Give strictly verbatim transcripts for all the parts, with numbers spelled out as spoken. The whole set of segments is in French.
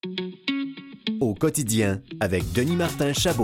Au quotidien avec Denis Martin Chabot.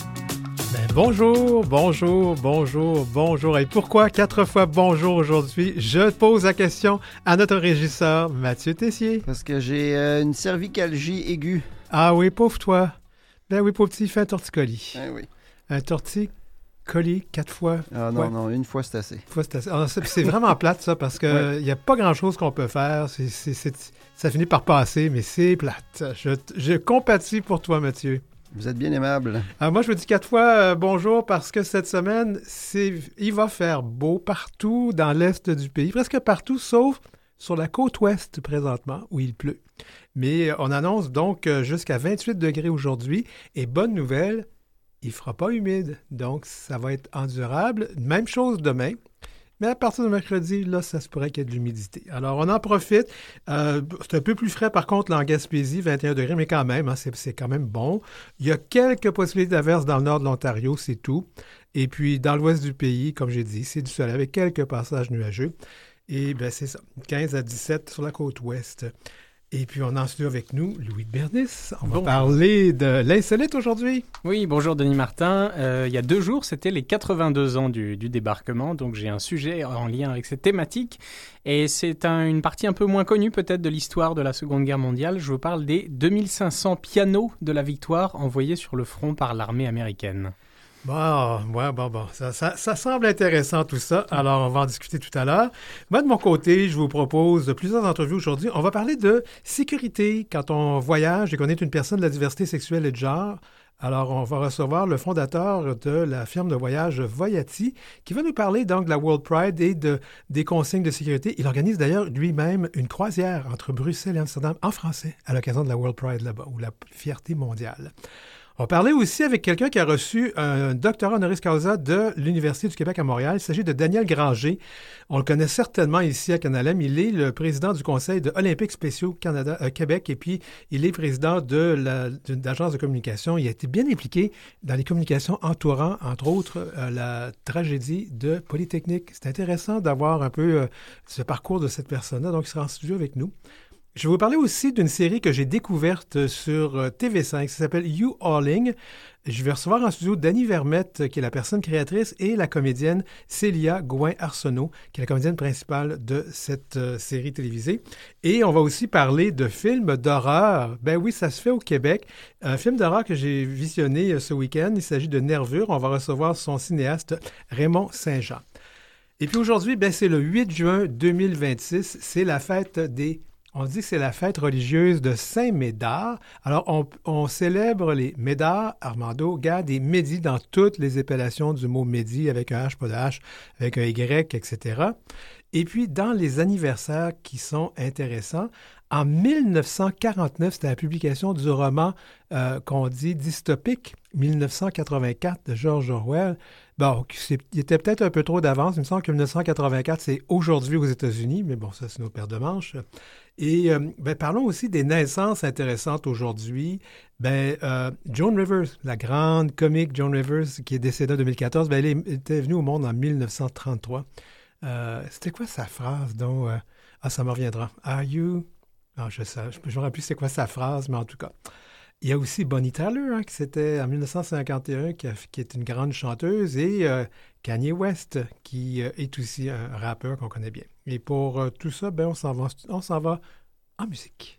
Ben bonjour, bonjour, bonjour, bonjour. Et pourquoi quatre fois bonjour aujourd'hui? Je pose la question à notre régisseur Mathieu Tessier. Parce que j'ai euh, une cervicalgie aiguë. Ah oui, pauvre toi. Ben oui, pauvre petit, fais un torticolis. Ah oui. Un torticolis quatre fois. Ah non, ouais. non, une fois c'est assez. Une fois c'est assez. Alors, c'est, c'est vraiment plate ça parce qu'il ouais. n'y a pas grand-chose qu'on peut faire. C'est, c'est, c'est, ça finit par passer, mais c'est plate. Je, je compatis pour toi, Mathieu. Vous êtes bien aimable. Alors moi, je vous dis quatre fois euh, bonjour parce que cette semaine, c'est, il va faire beau partout dans l'est du pays, presque partout, sauf sur la côte ouest présentement, où il pleut. Mais on annonce donc jusqu'à vingt-huit degrés aujourd'hui. Et bonne nouvelle, il ne fera pas humide, donc ça va être endurable. Même chose demain. Mais à partir de mercredi, là, ça se pourrait qu'il y ait de l'humidité. Alors, on en profite. Euh, c'est un peu plus frais, par contre, là, en Gaspésie, vingt et un degrés, mais quand même, hein, c'est, c'est quand même bon. Il y a quelques possibilités d'averses dans le nord de l'Ontario, c'est tout. Et puis, dans l'ouest du pays, comme j'ai dit, c'est du soleil avec quelques passages nuageux. Et bien, c'est ça, quinze à dix-sept sur la côte ouest. Et puis, on a en studio avec nous Louis de Bernis. On va bon. parler de l'insolite aujourd'hui. Oui, bonjour Denis Martin. Euh, il y a deux jours, c'était les quatre-vingt-deux ans du, du débarquement. Donc, j'ai un sujet en lien avec cette thématique. Et c'est un, une partie un peu moins connue peut-être de l'histoire de la Seconde Guerre mondiale. Je vous parle des deux mille cinq cents pianos de la victoire envoyés sur le front par l'armée américaine. Bon, ouais, bon, bon. Ça, ça, ça semble intéressant tout ça. Alors, on va en discuter tout à l'heure. Moi, de mon côté, je vous propose plusieurs entrevues aujourd'hui. On va parler de sécurité quand on voyage et qu'on est une personne de la diversité sexuelle et de genre. Alors, on va recevoir le fondateur de la firme de voyage Voyati qui va nous parler donc de la World Pride et de, des consignes de sécurité. Il organise d'ailleurs lui-même une croisière entre Bruxelles et Amsterdam en français à l'occasion de la World Pride là-bas, ou la fierté mondiale. On parlait aussi avec quelqu'un qui a reçu un doctorat honoris causa de l'Université du Québec à Montréal. Il s'agit de Daniel Granger. On le connaît certainement ici à Canalem. Il est le président du Conseil de Olympiques spéciaux Canada, euh, Québec et puis il est président de, la, de l'agence de communication. Il a été bien impliqué dans les communications entourant, entre autres, euh, la tragédie de Polytechnique. C'est intéressant d'avoir un peu euh, ce parcours de cette personne-là. Donc, il sera en studio avec nous. Je vais vous parler aussi d'une série que j'ai découverte sur T V cinq. Ça s'appelle You Alling. Je vais recevoir en studio Dany Vermette, qui est la personne créatrice, et la comédienne Célia Gouin-Arsenault, qui est la comédienne principale de cette euh, série télévisée. Et on va aussi parler de films d'horreur. Ben oui, ça se fait au Québec. Un film d'horreur que j'ai visionné euh, ce week-end, il s'agit de Nervure. On va recevoir son cinéaste Raymond Saint-Jean. Et puis aujourd'hui, ben, c'est le huit juin deux mille vingt-six. C'est la fête des... On dit que c'est la fête religieuse de Saint-Médard. Alors, on, on célèbre les Médard, Armando, Gad et Mehdi dans toutes les appellations du mot Mehdi, avec un H, pas de H, avec un Y, et cetera. Et puis, dans les anniversaires qui sont intéressants, en mille neuf cent quarante-neuf, c'était la publication du roman euh, qu'on dit dystopique, mille neuf cent quatre-vingt-quatre de George Orwell. Bon, c'est, il était peut-être un peu trop d'avance. Il me semble que mille neuf cent quatre-vingt-quatre, c'est aujourd'hui aux États-Unis, mais bon, ça, c'est notre paire de manches. Et euh, ben, parlons aussi des naissances intéressantes aujourd'hui. Ben, euh, Joan Rivers, la grande comique Joan Rivers, qui est décédée en deux mille quatorze, ben, elle était venue au monde en mille neuf cent trente-trois. Euh, c'était quoi sa phrase? Donc, euh, ah, ça me reviendra. Are you... Ah, je sais, je me rappelle plus c'est quoi sa phrase, mais en tout cas. Il y a aussi Bonnie Tyler, hein, qui c'était en mille neuf cent cinquante et un, qui, a, qui est une grande chanteuse, et euh, Kanye West, qui euh, est aussi un rappeur qu'on connaît bien. Et pour euh, tout ça, ben, on s'en va, on s'en va en musique.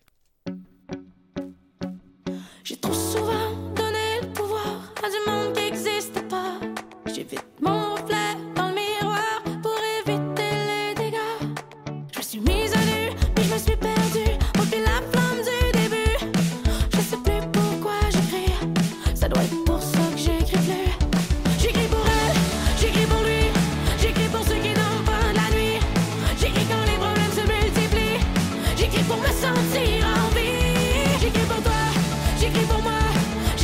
J'ai trop souvent donné le pouvoir à du monde qui n'existe pas. J'évite mon reflet dans le miroir pour éviter les dégâts. Je me suis mise à nu, puis je me suis perdue au fil la flamme du début. Je sais plus pourquoi j'écris, ça doit être pour ça que j'écris plus. J'écris pour elle, j'écris pour lui, j'écris pour ceux qui dorment pas de la nuit. J'écris quand les problèmes se multiplient, j'écris pour me sentir en vie. J'écris pour toi, j'écris pour moi.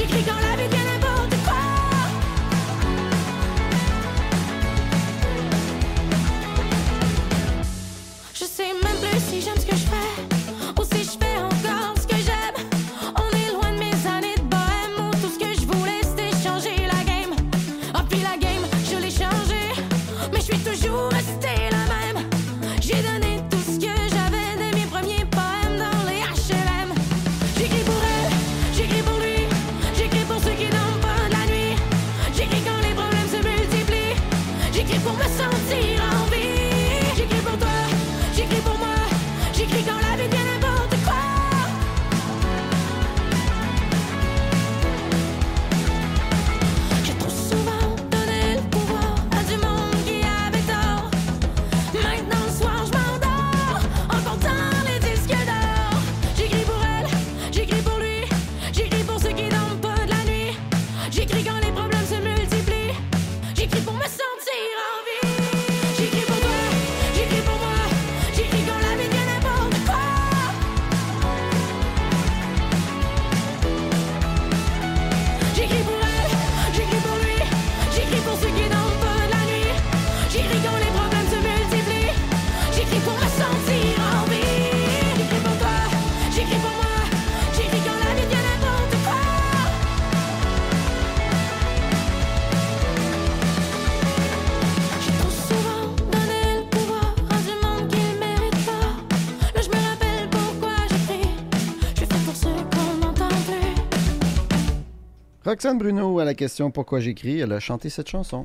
Roxane Bruno, à la question « Pourquoi j'écris ?», elle a chanté cette chanson.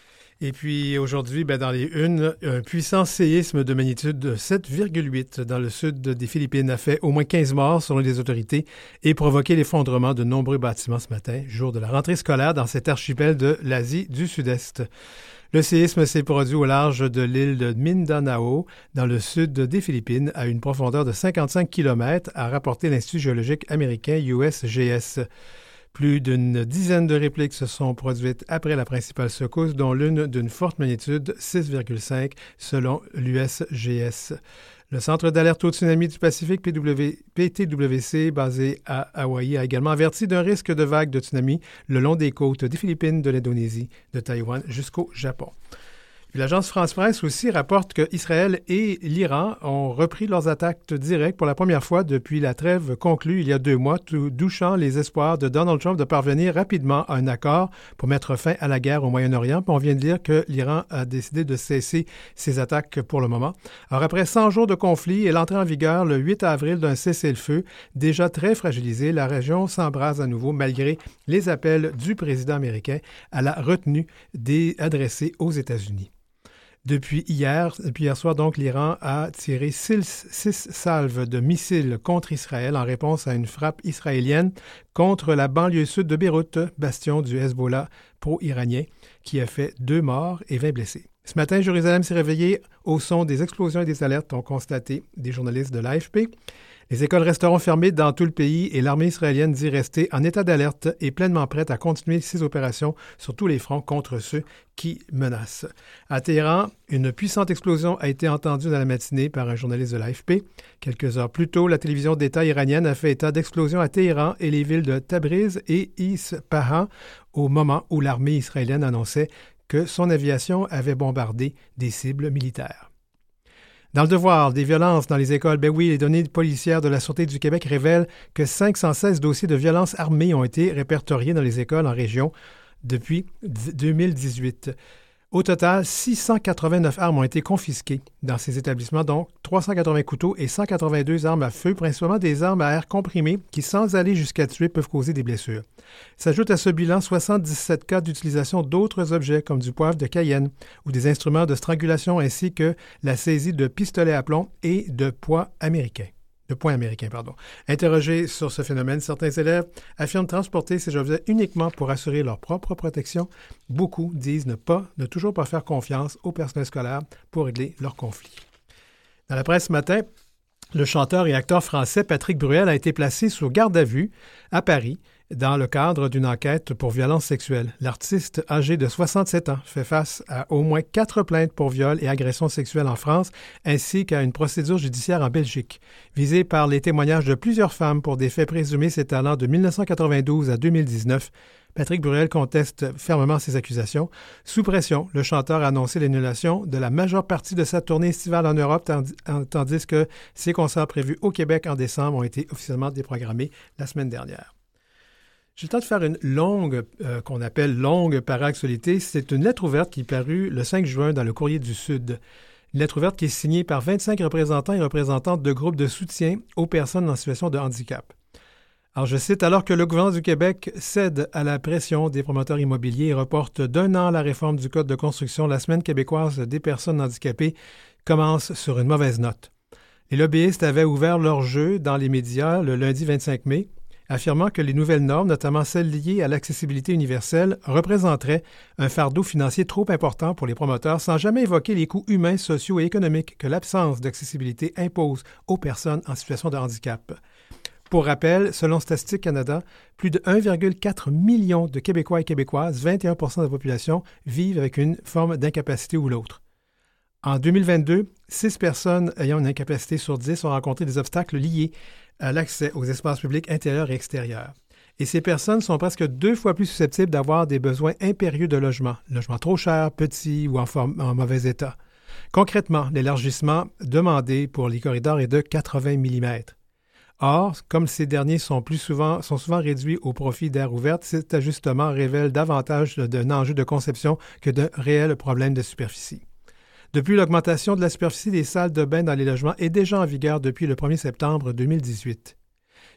Et puis aujourd'hui, ben, dans les unes, un puissant séisme de magnitude sept virgule huit dans le sud des Philippines a fait au moins quinze morts selon les autorités et provoqué l'effondrement de nombreux bâtiments ce matin, jour de la rentrée scolaire dans cet archipel de l'Asie du Sud-Est. Le séisme s'est produit au large de l'île de Mindanao, dans le sud des Philippines, à une profondeur de cinquante-cinq kilomètres, a rapporté l'Institut géologique américain U S G S. Plus d'une dizaine de répliques se sont produites après la principale secousse, dont l'une d'une forte magnitude six virgule cinq selon l'U S G S. Le Centre d'alerte au tsunami du Pacifique, P T W C, basé à Hawaï, a également averti d'un risque de vague de tsunami le long des côtes des Philippines, de l'Indonésie, de Taïwan jusqu'au Japon. L'agence France-Presse aussi rapporte qu'Israël et l'Iran ont repris leurs attaques directes pour la première fois depuis la trêve conclue il y a deux mois, tout douchant les espoirs de Donald Trump de parvenir rapidement à un accord pour mettre fin à la guerre au Moyen-Orient. Puis on vient de dire que l'Iran a décidé de cesser ses attaques pour le moment. Alors après cent jours de conflit et l'entrée en vigueur le huit avril d'un cessez-le-feu déjà très fragilisé, la région s'embrase à nouveau malgré les appels du président américain à la retenue des adressés aux États-Unis. Depuis hier, depuis hier soir, donc, l'Iran a tiré six, six salves de missiles contre Israël en réponse à une frappe israélienne contre la banlieue sud de Beyrouth, bastion du Hezbollah pro-iranien, qui a fait deux morts et vingt blessés. Ce matin, Jérusalem s'est réveillée au son des explosions et des alertes, ont constaté des journalistes de l'A F P. Les écoles resteront fermées dans tout le pays et l'armée israélienne dit rester en état d'alerte et pleinement prête à continuer ses opérations sur tous les fronts contre ceux qui menacent. À Téhéran, une puissante explosion a été entendue dans la matinée par un journaliste de l'A F P. Quelques heures plus tôt, la télévision d'État iranienne a fait état d'explosions à Téhéran et les villes de Tabriz et Ispahan au moment où l'armée israélienne annonçait que son aviation avait bombardé des cibles militaires. Dans le devoir des violences dans les écoles, ben oui, les données policières de la Sûreté du Québec révèlent que cinq cent seize dossiers de violences armées ont été répertoriés dans les écoles en région depuis deux mille dix-huit. Au total, six cent quatre-vingt-neuf armes ont été confisquées dans ces établissements, dont trois cent quatre-vingts couteaux et cent quatre-vingt-deux armes à feu, principalement des armes à air comprimé qui, sans aller jusqu'à tuer, peuvent causer des blessures. S'ajoutent à ce bilan soixante-dix-sept cas d'utilisation d'autres objets comme du poivre de Cayenne ou des instruments de strangulation ainsi que la saisie de pistolets à plomb et de poids américains. De points américains, pardon. Interrogés sur ce phénomène, certains élèves affirment transporter ces objets uniquement pour assurer leur propre protection. Beaucoup disent ne pas, ne toujours pas faire confiance au personnel scolaire pour régler leurs conflits. Dans la presse ce matin, le chanteur et acteur français Patrick Bruel a été placé sous garde à vue à Paris dans le cadre d'une enquête pour violence sexuelle. L'artiste, âgé de soixante-sept ans, fait face à au moins quatre plaintes pour viol et agression sexuelle en France, ainsi qu'à une procédure judiciaire en Belgique. Visé par les témoignages de plusieurs femmes pour des faits présumés s'étalant de dix-neuf cent quatre-vingt-douze à deux mille dix-neuf, Patrick Bruel conteste fermement ces accusations. Sous pression, le chanteur a annoncé l'annulation de la majeure partie de sa tournée estivale en Europe, tandis, tandis que ses concerts prévus au Québec en décembre ont été officiellement déprogrammés la semaine dernière. J'ai le temps de faire une longue, euh, qu'on appelle longue para-actualité. C'est une lettre ouverte qui est parue le cinq juin dans le Courrier du Sud. Une lettre ouverte qui est signée par vingt-cinq représentants et représentantes de groupes de soutien aux personnes en situation de handicap. Alors, je cite, « Alors que le gouvernement du Québec cède à la pression des promoteurs immobiliers et reporte d'un an la réforme du Code de construction, la Semaine québécoise des personnes handicapées commence sur une mauvaise note. Les lobbyistes avaient ouvert leur jeu dans les médias le lundi vingt-cinq mai, affirmant que les nouvelles normes, notamment celles liées à l'accessibilité universelle, représenteraient un fardeau financier trop important pour les promoteurs sans jamais évoquer les coûts humains, sociaux et économiques que l'absence d'accessibilité impose aux personnes en situation de handicap. Pour rappel, selon Statistique Canada, plus de un virgule quatre million de Québécois et Québécoises, vingt et un pour cent de la population, vivent avec une forme d'incapacité ou l'autre. En deux mille vingt-deux, six personnes ayant une incapacité sur dix ont rencontré des obstacles liés à l'accès aux espaces publics intérieurs et extérieurs. Et ces personnes sont presque deux fois plus susceptibles d'avoir des besoins impérieux de logement, logement trop cher, petit ou en, forme, en mauvais état. Concrètement, l'élargissement demandé pour les corridors est de quatre-vingts millimètres. Or, comme ces derniers sont, plus souvent, sont souvent réduits au profit d'aires ouvertes, cet ajustement révèle davantage d'un enjeu de conception que d'un réel problème de superficie. Depuis, l'augmentation de la superficie des salles de bain dans les logements est déjà en vigueur depuis le premier septembre deux mille dix-huit.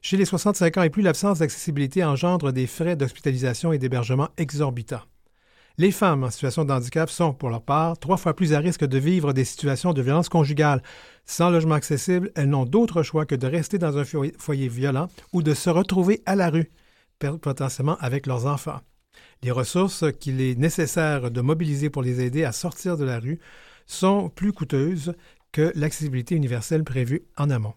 Chez les soixante-cinq ans et plus, l'absence d'accessibilité engendre des frais d'hospitalisation et d'hébergement exorbitants. Les femmes en situation de handicap sont, pour leur part, trois fois plus à risque de vivre des situations de violence conjugale. Sans logement accessible, elles n'ont d'autre choix que de rester dans un foyer, foyer violent ou de se retrouver à la rue, potentiellement avec leurs enfants. Les ressources qu'il est nécessaire de mobiliser pour les aider à sortir de la rue sont plus coûteuses que l'accessibilité universelle prévue en amont.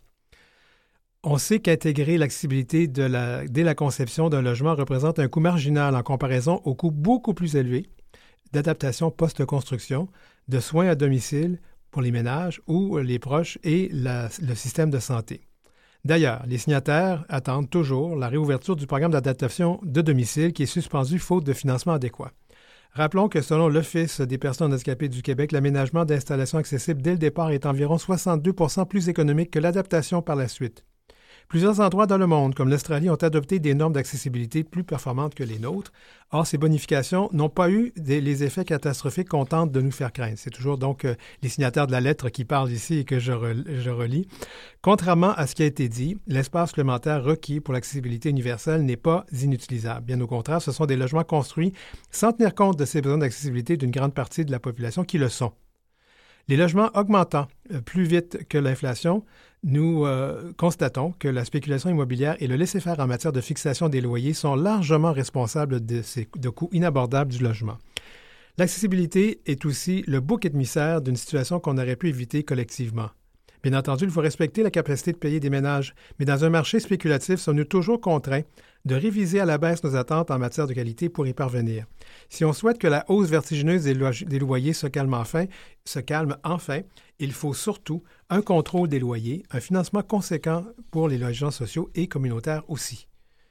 On sait qu'intégrer l'accessibilité de la, dès la conception d'un logement représente un coût marginal en comparaison au coût beaucoup plus élevé d'adaptation post-construction, de soins à domicile pour les ménages ou les proches et la, le système de santé. D'ailleurs, les signataires attendent toujours la réouverture du programme d'adaptation de domicile qui est suspendu faute de financement adéquat. Rappelons que selon l'Office des personnes handicapées du Québec, l'aménagement d'installations accessibles dès le départ est environ soixante-deux pour cent plus économique que l'adaptation par la suite. Plusieurs endroits dans le monde, comme l'Australie, ont adopté des normes d'accessibilité plus performantes que les nôtres. Or, ces bonifications n'ont pas eu des, les effets catastrophiques qu'on tente de nous faire craindre. C'est toujours donc euh, les signataires de la lettre qui parlent ici et que je, re, je relis. Contrairement à ce qui a été dit, l'espace supplémentaire requis pour l'accessibilité universelle n'est pas inutilisable. Bien au contraire, ce sont des logements construits sans tenir compte de ces besoins d'accessibilité d'une grande partie de la population qui le sont. Les logements augmentant euh, plus vite que l'inflation, nous euh, constatons que la spéculation immobilière et le laisser-faire en matière de fixation des loyers sont largement responsables de ces de coûts inabordables du logement. L'accessibilité est aussi le bouc émissaire d'une situation qu'on aurait pu éviter collectivement. Bien entendu, il faut respecter la capacité de payer des ménages, mais dans un marché spéculatif, sommes-nous toujours contraints de réviser à la baisse nos attentes en matière de qualité pour y parvenir. Si on souhaite que la hausse vertigineuse des, lo- des loyers se calme enfin, se calme enfin, il faut surtout un contrôle des loyers, un financement conséquent pour les logements sociaux et communautaires aussi.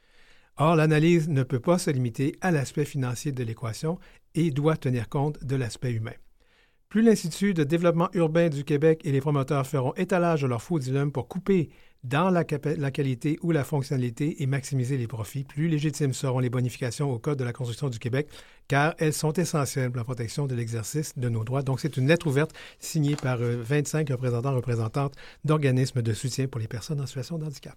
Or, l'analyse ne peut pas se limiter à l'aspect financier de l'équation et doit tenir compte de l'aspect humain. Plus l'Institut de développement urbain du Québec et les promoteurs feront étalage de leur faux dilemme pour couper dans la, cap- la qualité ou la fonctionnalité et maximiser les profits, plus légitimes seront les bonifications au Code de la construction du Québec, car elles sont essentielles pour la protection de l'exercice de nos droits. Donc, c'est une lettre ouverte signée par euh, vingt-cinq représentants représentantes d'organismes de soutien pour les personnes en situation de handicap.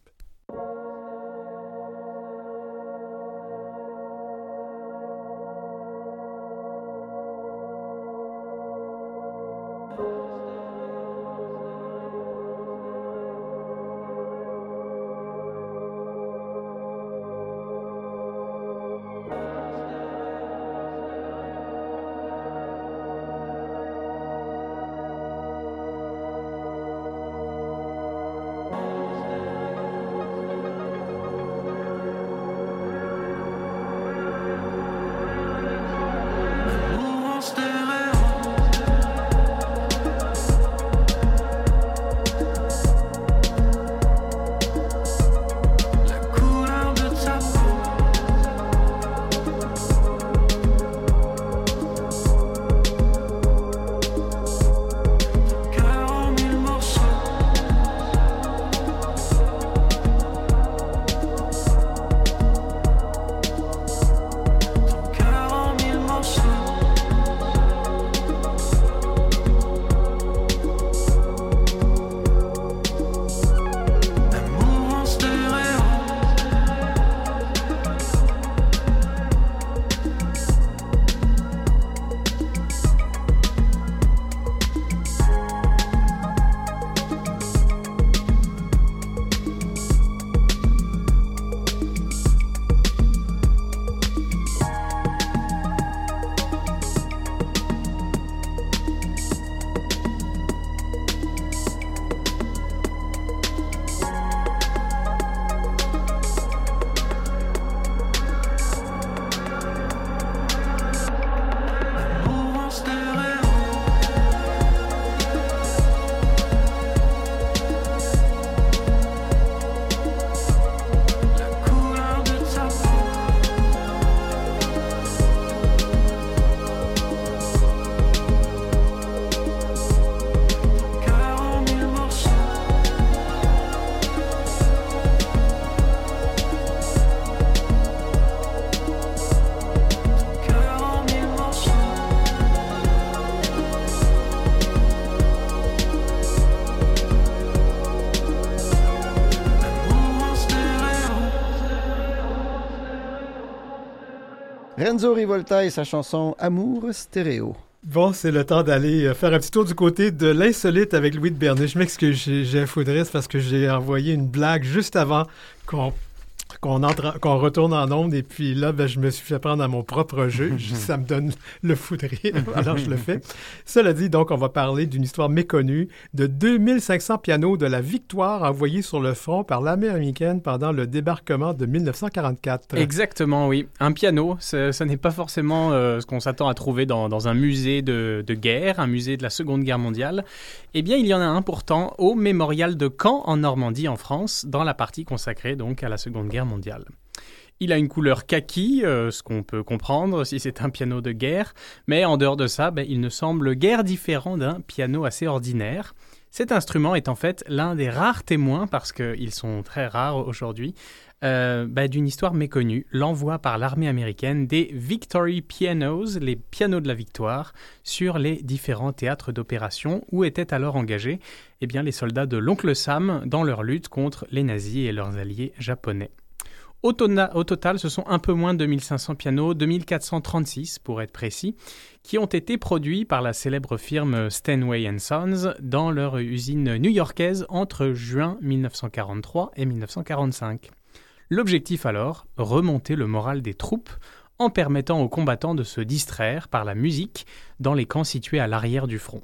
Renzo Rivolta et sa chanson Amour stéréo. Bon, c'est le temps d'aller faire un petit tour du côté de l'insolite avec Louis de Bernet. Je m'excuse, j'ai, j'ai un fou de rire parce que j'ai envoyé une blague juste avant qu'on qu'on entre, qu'on retourne en onde, et puis là, ben, je me suis fait prendre à mon propre jeu. Ça me donne le fou de rire, alors je le fais. Cela dit, donc, on va parler d'une histoire méconnue de deux mille cinq cents pianos de la Victoire envoyés sur le front par l'armée américaine pendant le débarquement de mille neuf cent quarante-quatre. Exactement, oui. Un piano, ce, ce n'est pas forcément euh, ce qu'on s'attend à trouver dans, dans un musée de, de guerre, un musée de la Seconde Guerre mondiale. Eh bien, il y en a un pourtant au mémorial de Caen, en Normandie, en France, dans la partie consacrée donc à la Seconde Guerre mondiale. Il a une couleur kaki, euh, ce qu'on peut comprendre si c'est un piano de guerre, mais en dehors de ça, ben, il ne semble guère différent d'un piano assez ordinaire. Cet instrument est en fait l'un des rares témoins, parce qu'ils sont très rares aujourd'hui, euh, ben, d'une histoire méconnue, l'envoi par l'armée américaine des Victory Pianos, les pianos de la victoire, sur les différents théâtres d'opération où étaient alors engagés eh bien, les soldats de l'oncle Sam dans leur lutte contre les nazis et leurs alliés japonais. Au, tona- au total, ce sont un peu moins de deux mille cinq cents pianos, deux mille quatre cent trente-six pour être précis, qui ont été produits par la célèbre firme Steinway and Sons dans leur usine new-yorkaise entre juin mille neuf cent quarante-trois et mille neuf cent quarante-cinq. L'objectif alors, remonter le moral des troupes en permettant aux combattants de se distraire par la musique dans les camps situés à l'arrière du front.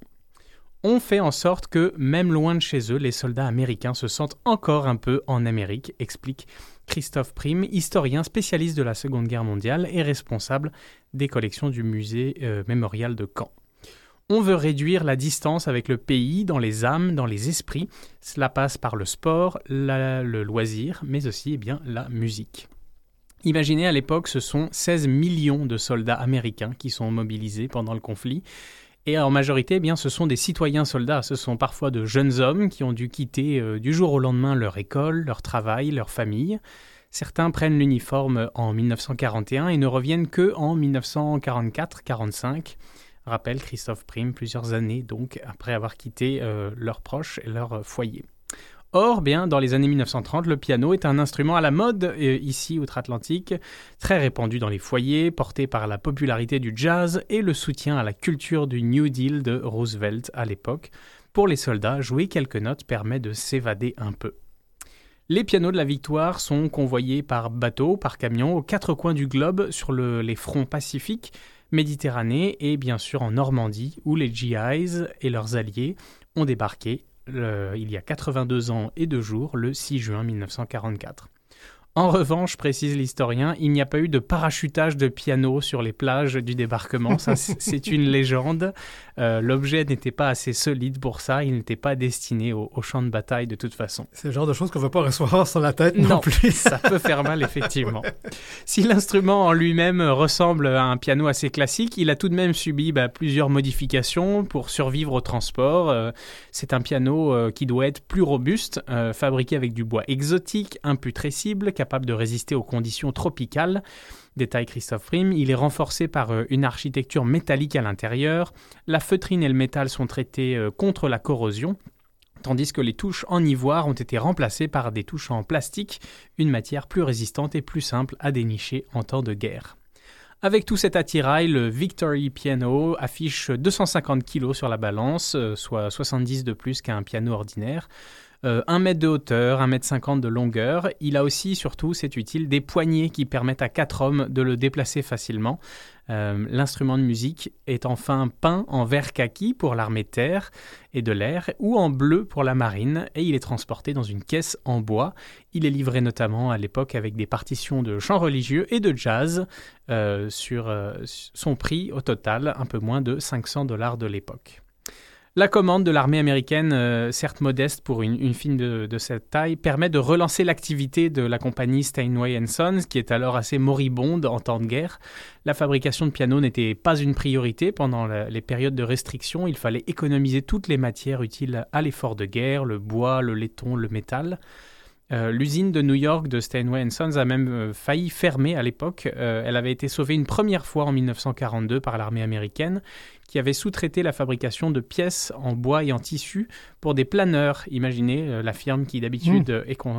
On fait en sorte que, même loin de chez eux, les soldats américains se sentent encore un peu en Amérique, explique Christophe Prime, historien spécialiste de la Seconde Guerre mondiale et responsable des collections du musée euh, mémorial de Caen. On veut réduire la distance avec le pays dans les âmes, dans les esprits. Cela passe par le sport, la, le loisir, mais aussi eh bien, la musique. Imaginez, à l'époque, ce sont seize millions de soldats américains qui sont mobilisés pendant le conflit. Et en majorité, eh bien, ce sont des citoyens soldats. Ce sont parfois de jeunes hommes qui ont dû quitter euh, du jour au lendemain leur école, leur travail, leur famille. Certains prennent l'uniforme en mille neuf cent quarante et un et ne reviennent qu'en mille neuf cent quarante-quatre quarante-cinq. Rappelle Christophe Prime, plusieurs années donc après avoir quitté euh, leurs proches et leur euh, foyer. Or, bien, dans les années mille neuf cent trente, le piano est un instrument à la mode, euh, ici outre-Atlantique, très répandu dans les foyers, porté par la popularité du jazz et le soutien à la culture du New Deal de Roosevelt à l'époque. Pour les soldats, jouer quelques notes permet de s'évader un peu. Les pianos de la victoire sont convoyés par bateau, par camion, aux quatre coins du globe, sur le, les fronts Pacifique, Méditerranée et bien sûr en Normandie, où les G Is et leurs alliés ont débarqué Le, il y a quatre-vingt-deux ans et deux jours, le six juin mille neuf cent quarante-quatre. En revanche, précise l'historien, il n'y a pas eu de parachutage de piano sur les plages du débarquement. Ça, c'est une légende. Euh, l'objet n'était pas assez solide pour ça. Il n'était pas destiné au, au champ de bataille de toute façon. C'est le genre de choses qu'on ne va pas recevoir sur la tête non, non plus. Ça peut faire mal, effectivement. Si l'instrument en lui-même ressemble à un piano assez classique, il a tout de même subi bah, plusieurs modifications pour survivre au transport. Euh, c'est un piano euh, qui doit être plus robuste, euh, fabriqué avec du bois exotique, imputrescible, capable de résister aux conditions tropicales. Détaille Christophe Prime, il est renforcé par euh, une architecture métallique à l'intérieur. La feutrine et le métal sont traités euh, contre la corrosion, tandis que les touches en ivoire ont été remplacées par des touches en plastique, une matière plus résistante et plus simple à dénicher en temps de guerre. Avec tout cet attirail, le Victory Piano affiche deux cent cinquante kilos sur la balance, euh, soit soixante-dix de plus qu'un piano ordinaire. Euh, un mètre de hauteur, un mètre cinquante de longueur. Il a aussi, surtout, c'est utile, des poignées qui permettent à quatre hommes de le déplacer facilement. Euh, l'instrument de musique est enfin peint en vert kaki pour l'armée de terre et de l'air ou en bleu pour la marine et il est transporté dans une caisse en bois. Il est livré notamment à l'époque avec des partitions de chants religieux et de jazz euh, sur euh, son prix au total, un peu moins de cinq cents dollars de l'époque. La commande de l'armée américaine, euh, certes modeste pour une, une firme de, de cette taille, permet de relancer l'activité de la compagnie Steinway and Sons, qui est alors assez moribonde en temps de guerre. La fabrication de pianos n'était pas une priorité pendant la, les périodes de restriction. Il fallait économiser toutes les matières utiles à l'effort de guerre, le bois, le laiton, le métal. Euh, l'usine de New York de Steinway and Sons a même euh, failli fermer à l'époque. Euh, elle avait été sauvée une première fois en mille neuf cent quarante-deux par l'armée américaine, qui avait sous-traité la fabrication de pièces en bois et en tissu pour des planeurs. Imaginez euh, la firme qui d'habitude mmh. est con-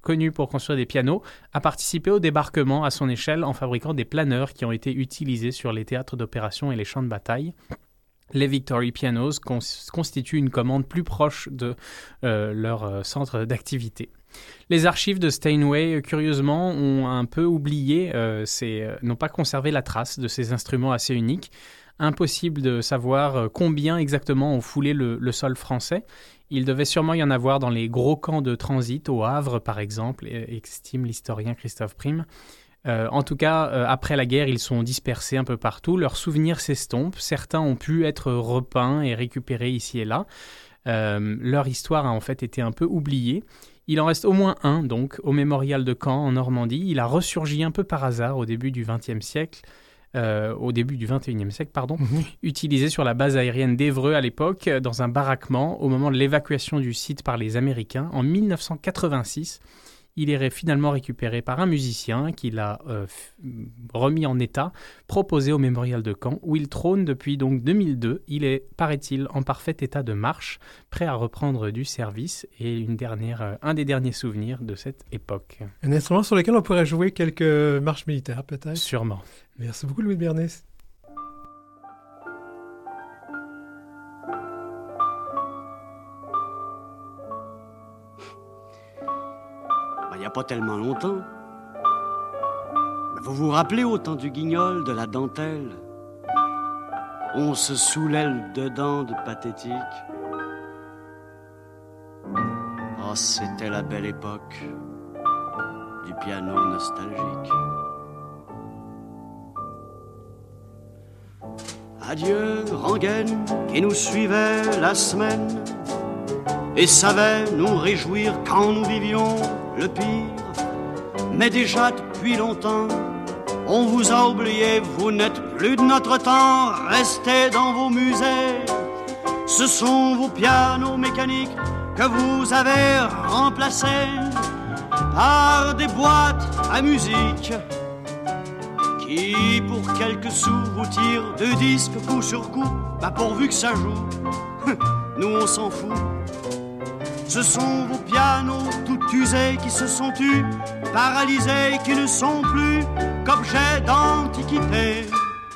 connu pour construire des pianos, a participé au débarquement à son échelle en fabriquant des planeurs qui ont été utilisés sur les théâtres d'opération et les champs de bataille. Les Victory Pianos cons- constituent une commande plus proche de euh, leur euh, centre d'activité. Les archives de Steinway, curieusement, ont un peu oublié, euh, ces, euh, n'ont pas conservé la trace de ces instruments assez uniques. Impossible de savoir combien exactement ont foulé le, le sol français. Il devait sûrement y en avoir dans les gros camps de transit, au Havre par exemple, estime l'historien Christophe Prime. Euh, en tout cas, euh, après la guerre, ils sont dispersés un peu partout. Leurs souvenirs s'estompent. Certains ont pu être repeints et récupérés ici et là. Euh, leur histoire a en fait été un peu oubliée. Il en reste au moins un, donc, au mémorial de Caen, en Normandie. Il a ressurgi un peu par hasard au début du vingtième siècle. Euh, au début du vingt et unième siècle, pardon, mmh. utilisé sur la base aérienne d'Évreux à l'époque, dans un baraquement, au moment de l'évacuation du site par les Américains, en dix-neuf cent quatre-vingt-six. Il est finalement récupéré par un musicien qui l'a euh, f- remis en état, proposé au mémorial de Caen, où il trône depuis donc deux mille deux. Il est, paraît-il, en parfait état de marche, prêt à reprendre du service, et une dernière, euh, un des derniers souvenirs de cette époque. Un instrument sur lequel on pourrait jouer quelques marches militaires, peut-être? Sûrement. Merci beaucoup, Louis de Bernis. Il n'y a pas tellement longtemps. Mais vous vous rappelez au temps du guignol, de la dentelle? On se saoulait le dedans de pathétique. Ah, oh, c'était la belle époque du piano nostalgique. Adieu, rengaine, qui nous suivait la semaine et savait nous réjouir quand nous vivions le pire. Mais déjà depuis longtemps, on vous a oublié, vous n'êtes plus de notre temps. Restez dans vos musées, ce sont vos pianos mécaniques que vous avez remplacés par des boîtes à musique qui, pour quelques sous, vous tirent deux disques coup sur coup. Bah pourvu que ça joue, nous on s'en fout. Ce sont vos pianos tout usés qui se sont tus, paralysés, qui ne sont plus qu'objets d'antiquité,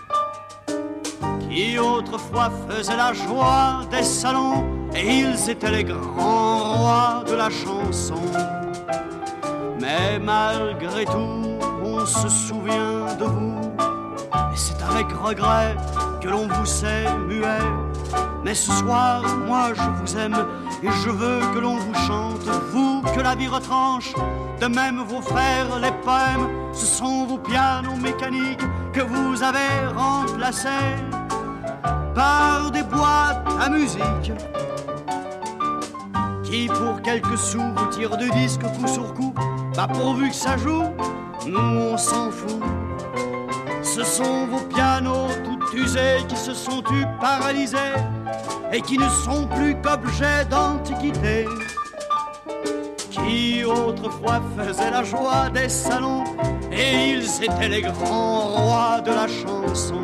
qui autrefois faisaient la joie des salons, et ils étaient les grands rois de la chanson. Mais malgré tout, on se souvient de vous, et c'est avec regret que l'on vous sait muet. Mais ce soir, moi je vous aime, et je veux que l'on vous chante, vous que la vie retranche, de même vos frères les poèmes. Ce sont vos pianos mécaniques que vous avez remplacés par des boîtes à musique qui pour quelques sous vous tirent deux disques coup sur coup. Bah pourvu que ça joue, nous on s'en fout. Ce sont vos pianos tout usés qui se sont tus, paralysés, et qui ne sont plus qu'objets d'antiquité, qui autrefois faisaient la joie des salons, et ils étaient les grands rois de la chanson.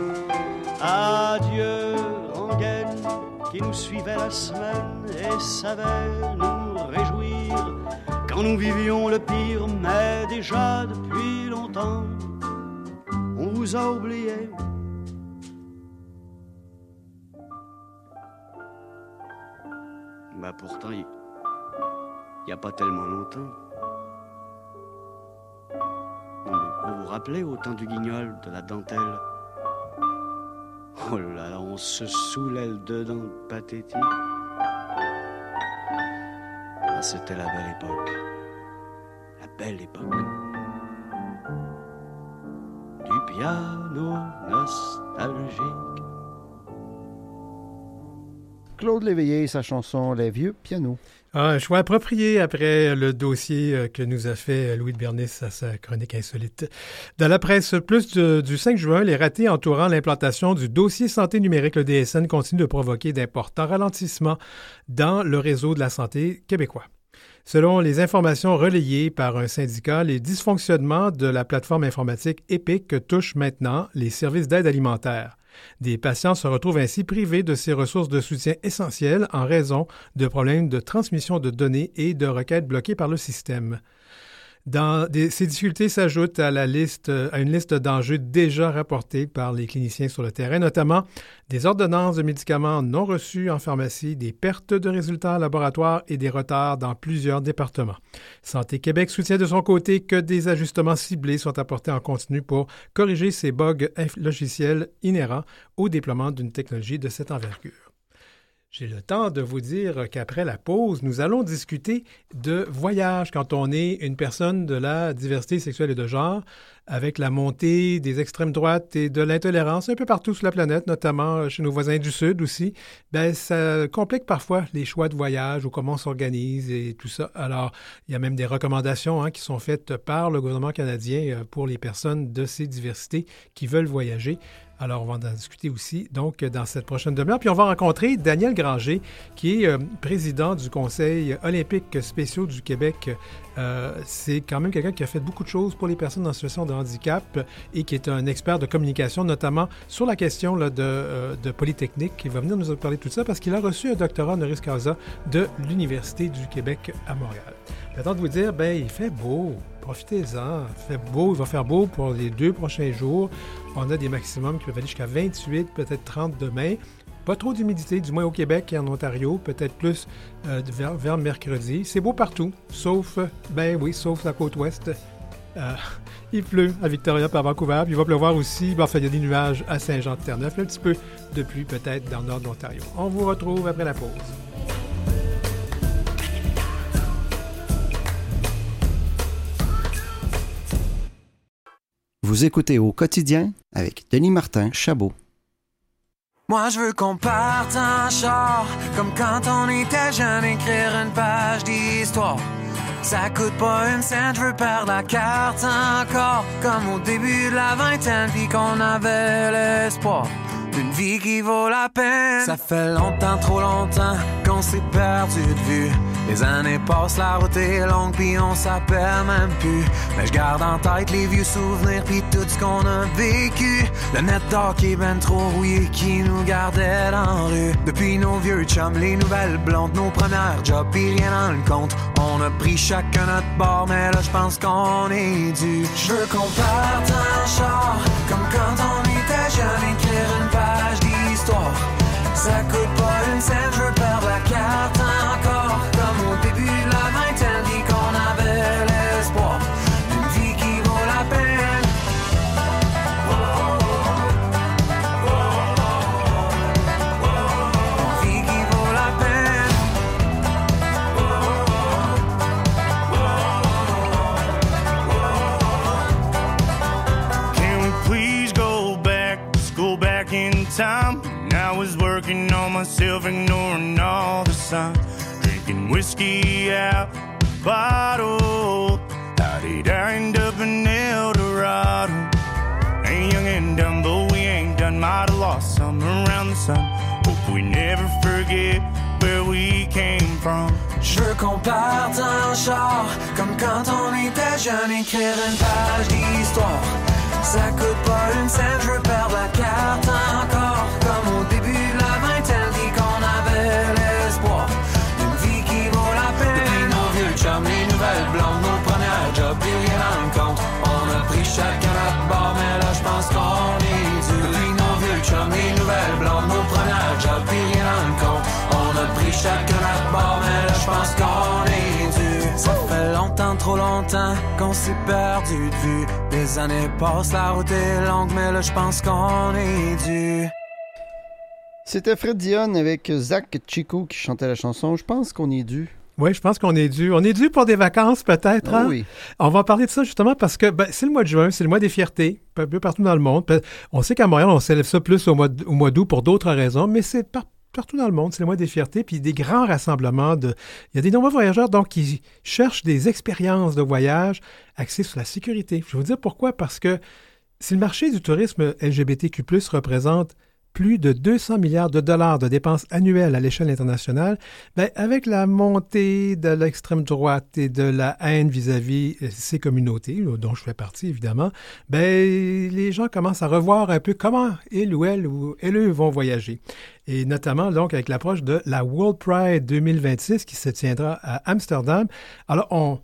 Adieu, rengaine, qui nous suivait la semaine et savait nous réjouir quand nous vivions le pire, mais déjà depuis longtemps, on vous a oublié. Bah pourtant, il n'y a pas tellement longtemps. Non, mais vous vous rappelez au temps du guignol, de la dentelle? Oh là là, on se saoulait le dedans pathétique. Ah, c'était la belle époque. La belle époque. Du piano nostalgique. Claude Léveillé et sa chanson « Les vieux pianos ». Ah, un choix approprié après le dossier que nous a fait Louis de Bernis à sa chronique insolite. Dans la presse plus de, du cinq juin, les ratés entourant l'implantation du dossier santé numérique, le D S N, continuent de provoquer d'importants ralentissements dans le réseau de la santé québécois. Selon les informations relayées par un syndicat, les dysfonctionnements de la plateforme informatique Epic touchent maintenant les services d'aide alimentaire. Des patients se retrouvent ainsi privés de ces ressources de soutien essentielles en raison de problèmes de transmission de données et de requêtes bloquées par le système. Dans des, ces difficultés s'ajoutent à, la liste, à une liste d'enjeux déjà rapportés par les cliniciens sur le terrain, notamment des ordonnances de médicaments non reçus en pharmacie, des pertes de résultats en laboratoire et des retards dans plusieurs départements. Santé Québec soutient de son côté que des ajustements ciblés sont apportés en continu pour corriger ces bugs logiciels inhérents au déploiement d'une technologie de cette envergure. J'ai le temps de vous dire qu'après la pause, nous allons discuter de voyage quand on est une personne de la diversité sexuelle et de genre, avec la montée des extrêmes droites et de l'intolérance un peu partout sur la planète, notamment chez nos voisins du Sud aussi. Bien, ça complique parfois les choix de voyage ou comment on s'organise et tout ça. Alors, il y a même des recommandations hein, qui sont faites par le gouvernement canadien pour les personnes de ces diversités qui veulent voyager. Alors, on va en discuter aussi, donc, dans cette prochaine demi-heure. Puis, on va rencontrer Daniel Granger, qui est euh, président du Conseil olympique spécial du Québec. Euh, c'est quand même quelqu'un qui a fait beaucoup de choses pour les personnes en situation de handicap et qui est un expert de communication, notamment sur la question là, de, euh, de Polytechnique. Il va venir nous parler de tout ça parce qu'il a reçu un doctorat honoris causa de l'Université du Québec à Montréal. J'attends de vous dire, bien, il fait beau. Profitez-en. Il fait beau. Il va faire beau pour les deux prochains jours. On a des maximums qui peuvent aller jusqu'à vingt-huit, peut-être trente demain. Pas trop d'humidité, du moins au Québec et en Ontario. Peut-être plus euh, vers, vers mercredi. C'est beau partout, sauf, ben oui, sauf la côte ouest. Euh, il pleut à Victoria par Vancouver. Puis il va pleuvoir aussi. Bon, enfin, il y a des nuages à Saint-Jean-de-Terre-Neuf. Un petit peu de pluie peut-être dans le nord de l'Ontario. On vous retrouve après la pause. Vous écoutez Au quotidien avec Denis Martin Chabot. Moi je veux qu'on parte en char, comme quand on était jeune, écrire une page d'histoire. Ça coûte pas une scène, je veux perdre la carte encore, comme au début de la vingtaine, puis qu'on avait l'espoir d'une vie qui vaut la peine. Ça fait longtemps, trop longtemps, qu'on s'est perdu de vue. Les années passent, la route est longue, puis on s'appelle même plus. Mais je garde en tête les vieux souvenirs, puis tout ce qu'on a vécu. Le net d'hockey ben trop rouillé, qui nous gardait dans la rue. Depuis nos vieux chums, les nouvelles blondes, nos premières jobs, puis rien dans le compte. On a pris chacun notre bord, mais là je pense qu'on est dû. Je veux qu'on parte en char, comme quand on était jeune, écrire une page d'histoire. Ça coûte pas une scène, je veux perdre la carte encore, comme au début de la vingtaine, dit qu'on avait l'espoir d'une vie qui vaut la peine. Une vie qui vaut la peine. Can we please go back, let's go back in time. I was working on myself, ignoring all the signs, drinking whiskey out the bottle. How did I end up in El Dorado? Ain't young and dumb, but we ain't done. Might have lost some around the sun. Hope we never forget where we came from. Je veux qu'on parte en char, comme quand on était jeune, écrire une page d'histoire. Ça coûte pas une scène, je veux perdre la carte encore, comme au début de la vingtaine, dit qu'on avait l'espoir d'une vie qui vaut la peine. Depuis nos vieux chums, les nouvelles blondes, nos premières jobs, puis rien dans le compte. On a pris chacun notre bord, mais là je pense qu'on est dû. Depuis nos vieux chums, les nouvelles blondes, nos premières jobs, puis rien dans le compte. On a pris chacun notre bord, mais là je pense qu'on est dû. Ça fait longtemps, trop longtemps, qu'on s'est perdu de vue. Les années passent, la route est longue, mais là je pense qu'on est dû. C'était Fred Dionne avec Zach Chico qui chantait la chanson. Je pense qu'on est dû. Oui, je pense qu'on est dû. On est dû pour des vacances, peut-être. Hein? Oh oui. On va parler de ça justement parce que ben, c'est le mois de juin, c'est le mois des fiertés, un peu partout dans le monde. On sait qu'à Montréal, on célèbre ça plus au mois, au mois d'août pour d'autres raisons, mais c'est par, partout dans le monde, c'est le mois des fiertés, puis des grands rassemblements. De... Il y a des nombreux voyageurs donc qui cherchent des expériences de voyage axées sur la sécurité. Je vais vous dire pourquoi, parce que si le marché du tourisme L G B T Q plus, représente plus de deux cents milliards de dollars de dépenses annuelles à l'échelle internationale, bien, avec la montée de l'extrême droite et de la haine vis-à-vis ces communautés, dont je fais partie évidemment, bien, les gens commencent à revoir un peu comment ils ou elles ou elles eux vont voyager. Et notamment donc avec l'approche de la World Pride deux mille vingt-six qui se tiendra à Amsterdam. Alors, on...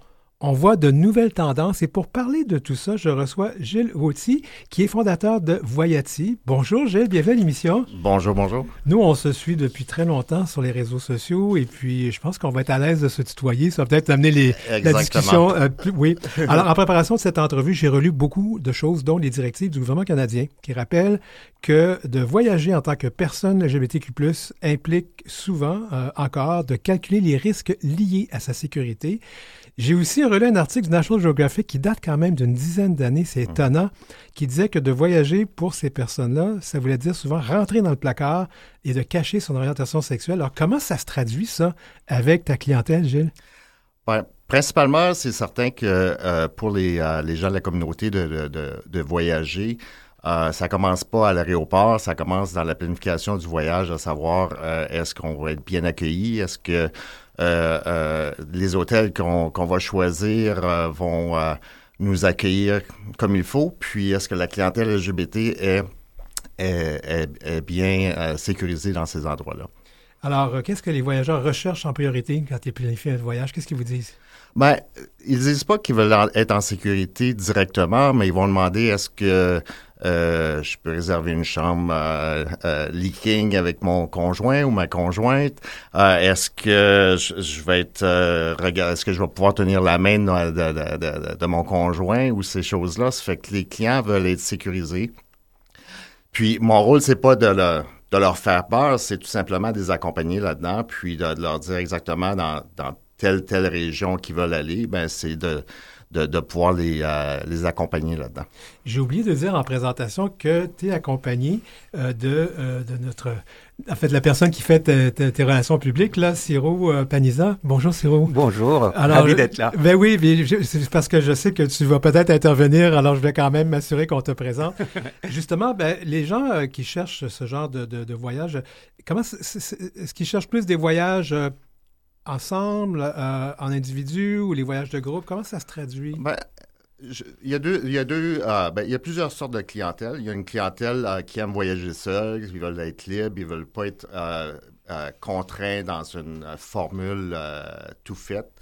on voit de nouvelles tendances. Et pour parler de tout ça, je reçois Gilles Gauthier, qui est fondateur de Voyati. Bonjour Gilles, bienvenue à l'émission. Bonjour, bonjour. Nous, on se suit depuis très longtemps sur les réseaux sociaux et puis je pense qu'on va être à l'aise de se tutoyer. Ça va peut-être amener les, la discussion. Euh, plus, oui. Alors, en préparation de cette entrevue, j'ai relu beaucoup de choses, dont les directives du gouvernement canadien, qui rappellent que de voyager en tant que personne L G B T Q plus, implique souvent euh, encore de calculer les risques liés à sa sécurité. J'ai aussi relu un article du National Geographic qui date quand même d'une dizaine d'années, c'est étonnant, qui disait que de voyager pour ces personnes-là, ça voulait dire souvent rentrer dans le placard et de cacher son orientation sexuelle. Alors, comment ça se traduit, ça, avec ta clientèle, Gilles? Bien, principalement, c'est certain que euh, pour les, euh, les gens de la communauté de, de, de, de voyager, Euh, ça commence pas à l'aéroport, ça commence dans la planification du voyage, à savoir euh, est-ce qu'on va être bien accueilli, est-ce que euh, euh, les hôtels qu'on, qu'on va choisir euh, vont euh, nous accueillir comme il faut, puis est-ce que la clientèle L G B T est, est, est, est bien euh, sécurisée dans ces endroits-là. Alors, euh, qu'est-ce que les voyageurs recherchent en priorité quand ils planifient un voyage? Qu'est-ce qu'ils vous disent? Ben, ils disent pas qu'ils veulent être en sécurité directement, mais ils vont demander est-ce que Euh, je peux réserver une chambre euh, euh, leaking avec mon conjoint ou ma conjointe. Euh, est-ce que je, je vais être, euh, regarde, est-ce que je vais pouvoir tenir la main de, de, de, de, de mon conjoint ou ces choses-là? Ça fait que les clients veulent être sécurisés. Puis mon rôle, c'est pas de leur, de leur faire peur, c'est tout simplement de les accompagner là-dedans, puis de, de leur dire exactement dans, dans telle telle région qu'ils veulent aller. Ben c'est de De, de pouvoir les, euh, les accompagner là-dedans. J'ai oublié de dire en présentation que tu es accompagné euh, de, euh, de notre... En fait, la personne qui fait tes, tes, tes relations publiques, là, Ciro euh, Paniza. Bonjour, Ciro. Bonjour, alors, ravi d'être là. Ben oui, mais je, c'est parce que je sais que tu vas peut-être intervenir, alors je vais quand même m'assurer qu'on te présente. Justement, ben, les gens euh, qui cherchent ce genre de, de, de voyage, comment c'est, c'est, est-ce qu'ils cherchent plus des voyages... Euh, ensemble, euh, en individu ou les voyages de groupe? Comment ça se traduit? Ben, je, il y a deux, il y a deux, euh, ben, il y a plusieurs sortes de clientèle. Il y a une clientèle euh, qui aime voyager seul, ils veulent être libres, ils veulent pas être euh, euh, contraints dans une euh, formule euh, tout faite.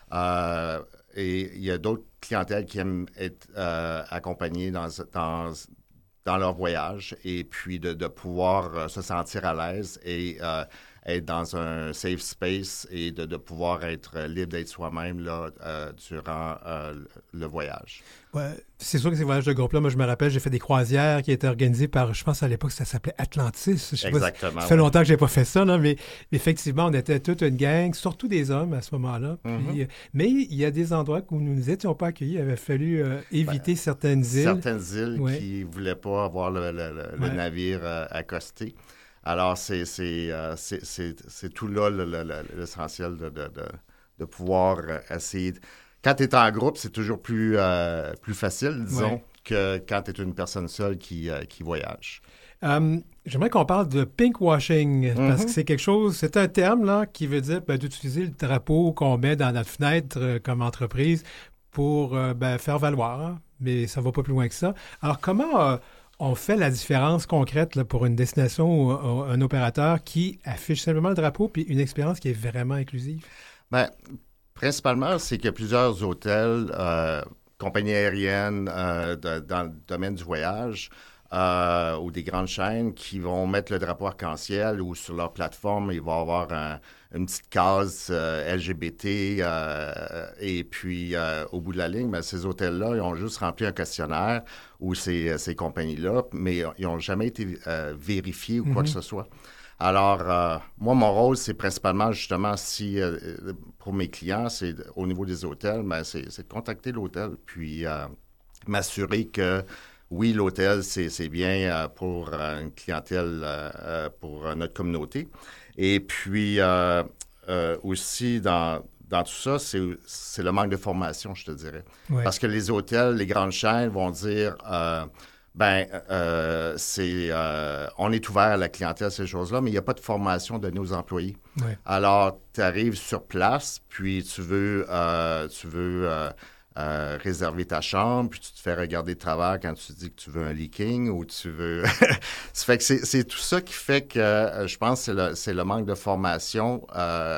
Euh, et il y a d'autres clientèles qui aiment être euh, accompagnées dans, dans, dans leur voyage et puis de, de pouvoir euh, se sentir à l'aise et euh, être dans un safe space et de, de pouvoir être libre d'être soi-même là, euh, durant euh, le voyage. Ouais, c'est sûr que ces voyages de groupe-là, moi je me rappelle, j'ai fait des croisières qui étaient organisées par, je pense à l'époque ça s'appelait Atlantis. Je sais Exactement. Pas, ça fait ouais. longtemps que j'ai pas fait ça, là, mais effectivement, on était toute une gang, surtout des hommes à ce moment-là. Puis, Mm-hmm. mais il y a des endroits où nous ne nous étions pas accueillis, il avait fallu euh, éviter ben, certaines îles. Certaines îles ouais. qui ne voulaient pas avoir le, le, le, ouais. le navire euh, accosté. Alors, c'est, c'est, euh, c'est, c'est, c'est tout là le, le, le, l'essentiel de, de, de, de pouvoir essayer. De... Quand tu es en groupe, c'est toujours plus, euh, plus facile, disons, ouais. que quand tu es une personne seule qui, euh, qui voyage. Um, j'aimerais qu'on parle de pinkwashing, mm-hmm. parce que c'est quelque chose, c'est un terme là qui veut dire ben, d'utiliser le drapeau qu'on met dans notre fenêtre euh, comme entreprise pour euh, ben, faire valoir, hein, mais ça va pas plus loin que ça. Alors, comment... Euh, on fait la différence concrète là, pour une destination ou, ou un opérateur qui affiche simplement le drapeau puis une expérience qui est vraiment inclusive? Bien, principalement, c'est qu'il y a plusieurs hôtels, euh, compagnies aériennes euh, de, dans le domaine du voyage euh, ou des grandes chaînes qui vont mettre le drapeau arc-en-ciel ou sur leur plateforme, il va y avoir un, une petite case euh, L G B T euh, et puis euh, au bout de la ligne, bien, ces hôtels-là, ils ont juste rempli un questionnaire ou ces, ces compagnies-là, mais ils n'ont jamais été euh, vérifiés ou quoi mm-hmm. que ce soit. Alors, euh, moi, mon rôle, c'est principalement, justement, si euh, pour mes clients, c'est au niveau des hôtels, ben, c'est, c'est de contacter l'hôtel, puis euh, m'assurer que, oui, l'hôtel, c'est, c'est bien euh, pour euh, une clientèle, euh, pour euh, notre communauté. Et puis, euh, euh, aussi, dans, dans tout ça, c'est, c'est le manque de formation, je te dirais. Ouais. Parce que les hôtels, les grandes chaînes vont dire... Euh, Ben, euh, c'est, euh, on est ouvert à la clientèle, ces choses-là, mais il n'y a pas de formation donnée aux employés. Ouais. Alors, tu arrives sur place, puis tu veux, euh, tu veux euh, euh, réserver ta chambre, puis tu te fais regarder de travers quand tu dis que tu veux un leaking ou tu veux... ça fait que c'est, c'est tout ça qui fait que euh, je pense que c'est le, c'est le manque de formation. Euh,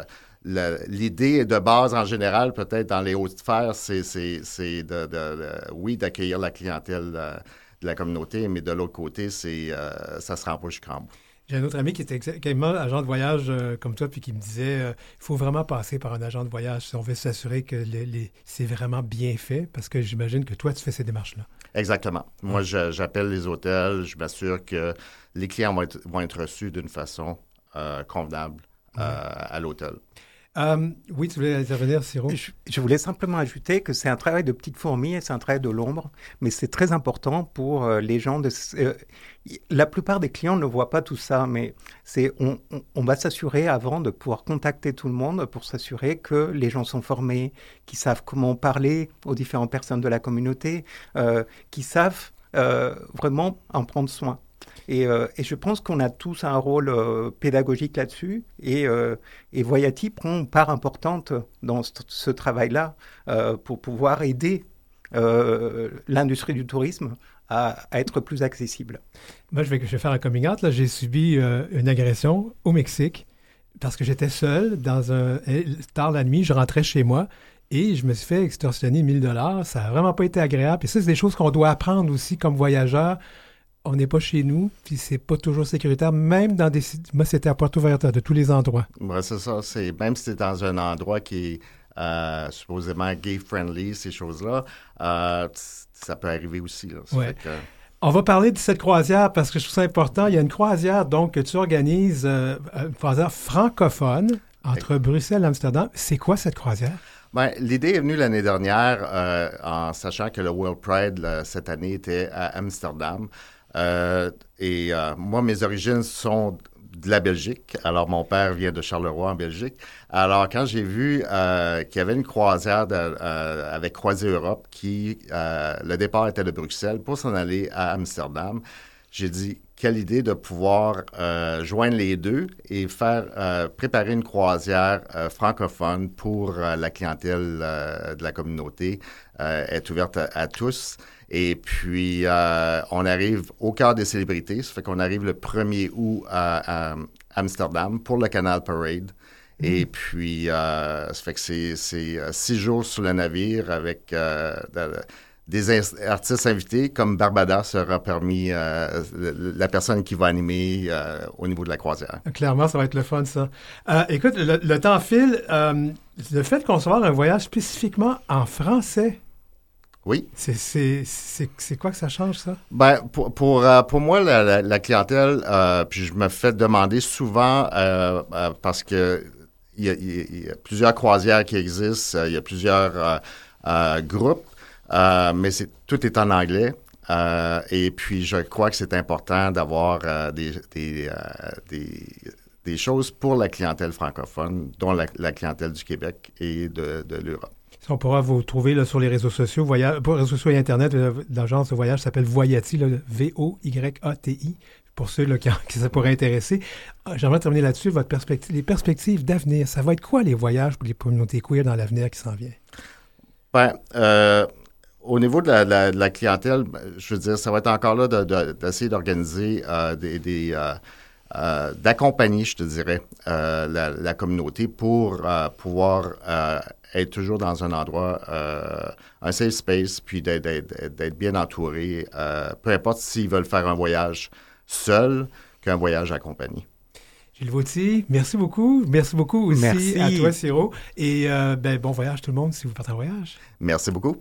le, l'idée de base en général, peut-être dans les hautes sphères, c'est, c'est, c'est de, de, de, oui, d'accueillir la clientèle euh, de la communauté, mais de l'autre côté, c'est, euh, ça se rend pas jusqu'en bout. J'ai un autre ami qui était également agent de voyage euh, comme toi, puis qui me disait il euh, faut vraiment passer par un agent de voyage si on veut s'assurer que les, les, c'est vraiment bien fait, parce que j'imagine que toi, tu fais ces démarches-là. Exactement. Moi, je, j'appelle les hôtels, je m'assure que les clients vont être, vont être reçus d'une façon euh, convenable euh, mmh. à l'hôtel. Euh, oui, tu voulais intervenir, Siro? Je, je voulais simplement ajouter que c'est un travail de petite fourmi et c'est un travail de l'ombre, mais c'est très important pour euh, les gens. De, euh, la plupart des clients ne voient pas tout ça, mais c'est, on, on, on va s'assurer avant de pouvoir contacter tout le monde pour s'assurer que les gens sont formés, qu'ils savent comment parler aux différentes personnes de la communauté, euh, qu'ils savent euh, vraiment en prendre soin. Et, euh, et je pense qu'on a tous un rôle euh, pédagogique là-dessus. Et, euh, et Voyati prend une part importante dans ce, ce travail-là euh, pour pouvoir aider euh, l'industrie du tourisme à, à être plus accessible. Moi, je vais, je vais faire un coming out. Là. J'ai subi euh, une agression au Mexique parce que j'étais seul dans un... Tard la nuit, je rentrais chez moi. Et je me suis fait extorsionner mille dollars. Ça n'a vraiment pas été agréable. Et ça, c'est des choses qu'on doit apprendre aussi comme voyageur. On n'est pas chez nous, puis c'est pas toujours sécuritaire, même dans des... Moi, c'était à Puerto Vallarta, de tous les endroits. Oui, c'est ça. C'est... Même si c'est dans un endroit qui est euh, supposément gay-friendly, ces choses-là, euh, ça peut arriver aussi. Là. Ouais. Que... On va parler de cette croisière parce que je trouve ça important. Il y a une croisière, donc, que tu organises, euh, une croisière francophone entre Bruxelles et Amsterdam. C'est quoi cette croisière? Bien, l'idée est venue l'année dernière euh, en sachant que le World Pride, là, cette année, était à Amsterdam. Euh, et euh, moi, mes origines sont de la Belgique. Alors, mon père vient de Charleroi, en Belgique. Alors, quand j'ai vu euh, qu'il y avait une croisière de, euh, avec Croisière Europe, qui, euh, le départ était de Bruxelles pour s'en aller à Amsterdam, j'ai dit, quelle idée de pouvoir euh, joindre les deux et faire euh, préparer une croisière euh, francophone pour euh, la clientèle euh, de la communauté. Euh, est ouverte à, à tous. Et puis, euh, on arrive au cœur des célébrités. Ça fait qu'on arrive le premier août à, à Amsterdam pour le Canal Parade. Mm-hmm. Et puis, euh, ça fait que c'est, c'est six jours sur le navire avec euh, de, des in- artistes invités, comme Barbada sera permis euh, la personne qui va animer euh, au niveau de la croisière. Clairement, ça va être le fun, ça. Euh, écoute, le, le temps file. Euh, le fait de concevoir un voyage spécifiquement en français... Oui. C'est, c'est, c'est, c'est quoi que ça change, ça? Ben, pour, pour, euh, pour moi, la, la, la clientèle, euh, puis je me fais demander souvent, euh, euh, parce que il y, y, y a plusieurs croisières qui existent, il y a plusieurs euh, euh, groupes, euh, mais c'est, tout est en anglais. Euh, et puis, je crois que c'est important d'avoir euh, des, des, euh, des, des choses pour la clientèle francophone, dont la, la clientèle du Québec et de, de l'Europe. On pourra vous trouver là, sur les réseaux sociaux, voyage, pour les réseaux sociaux et Internet, euh, l'agence de voyage s'appelle Voyati, là, V O Y A T I, pour ceux là, qui, qui ça pourrait intéresser. Ah, j'aimerais terminer là-dessus, votre perspective, les perspectives d'avenir. Ça va être quoi les voyages pour les communautés queer dans l'avenir qui s'en vient? Bien, euh, au niveau de la, de, la, de la clientèle, je veux dire, ça va être encore là de, de, d'essayer d'organiser euh, des... des euh, Euh, d'accompagner, je te dirais, euh, la, la communauté pour euh, pouvoir euh, être toujours dans un endroit, euh, un safe space, puis d'être, d'être, d'être bien entouré, euh, peu importe s'ils veulent faire un voyage seul qu'un voyage accompagné. Gilles Vautier, merci beaucoup. Merci beaucoup aussi merci. à toi, Siro. Et euh, ben, bon voyage tout le monde si vous partez en voyage. Merci beaucoup.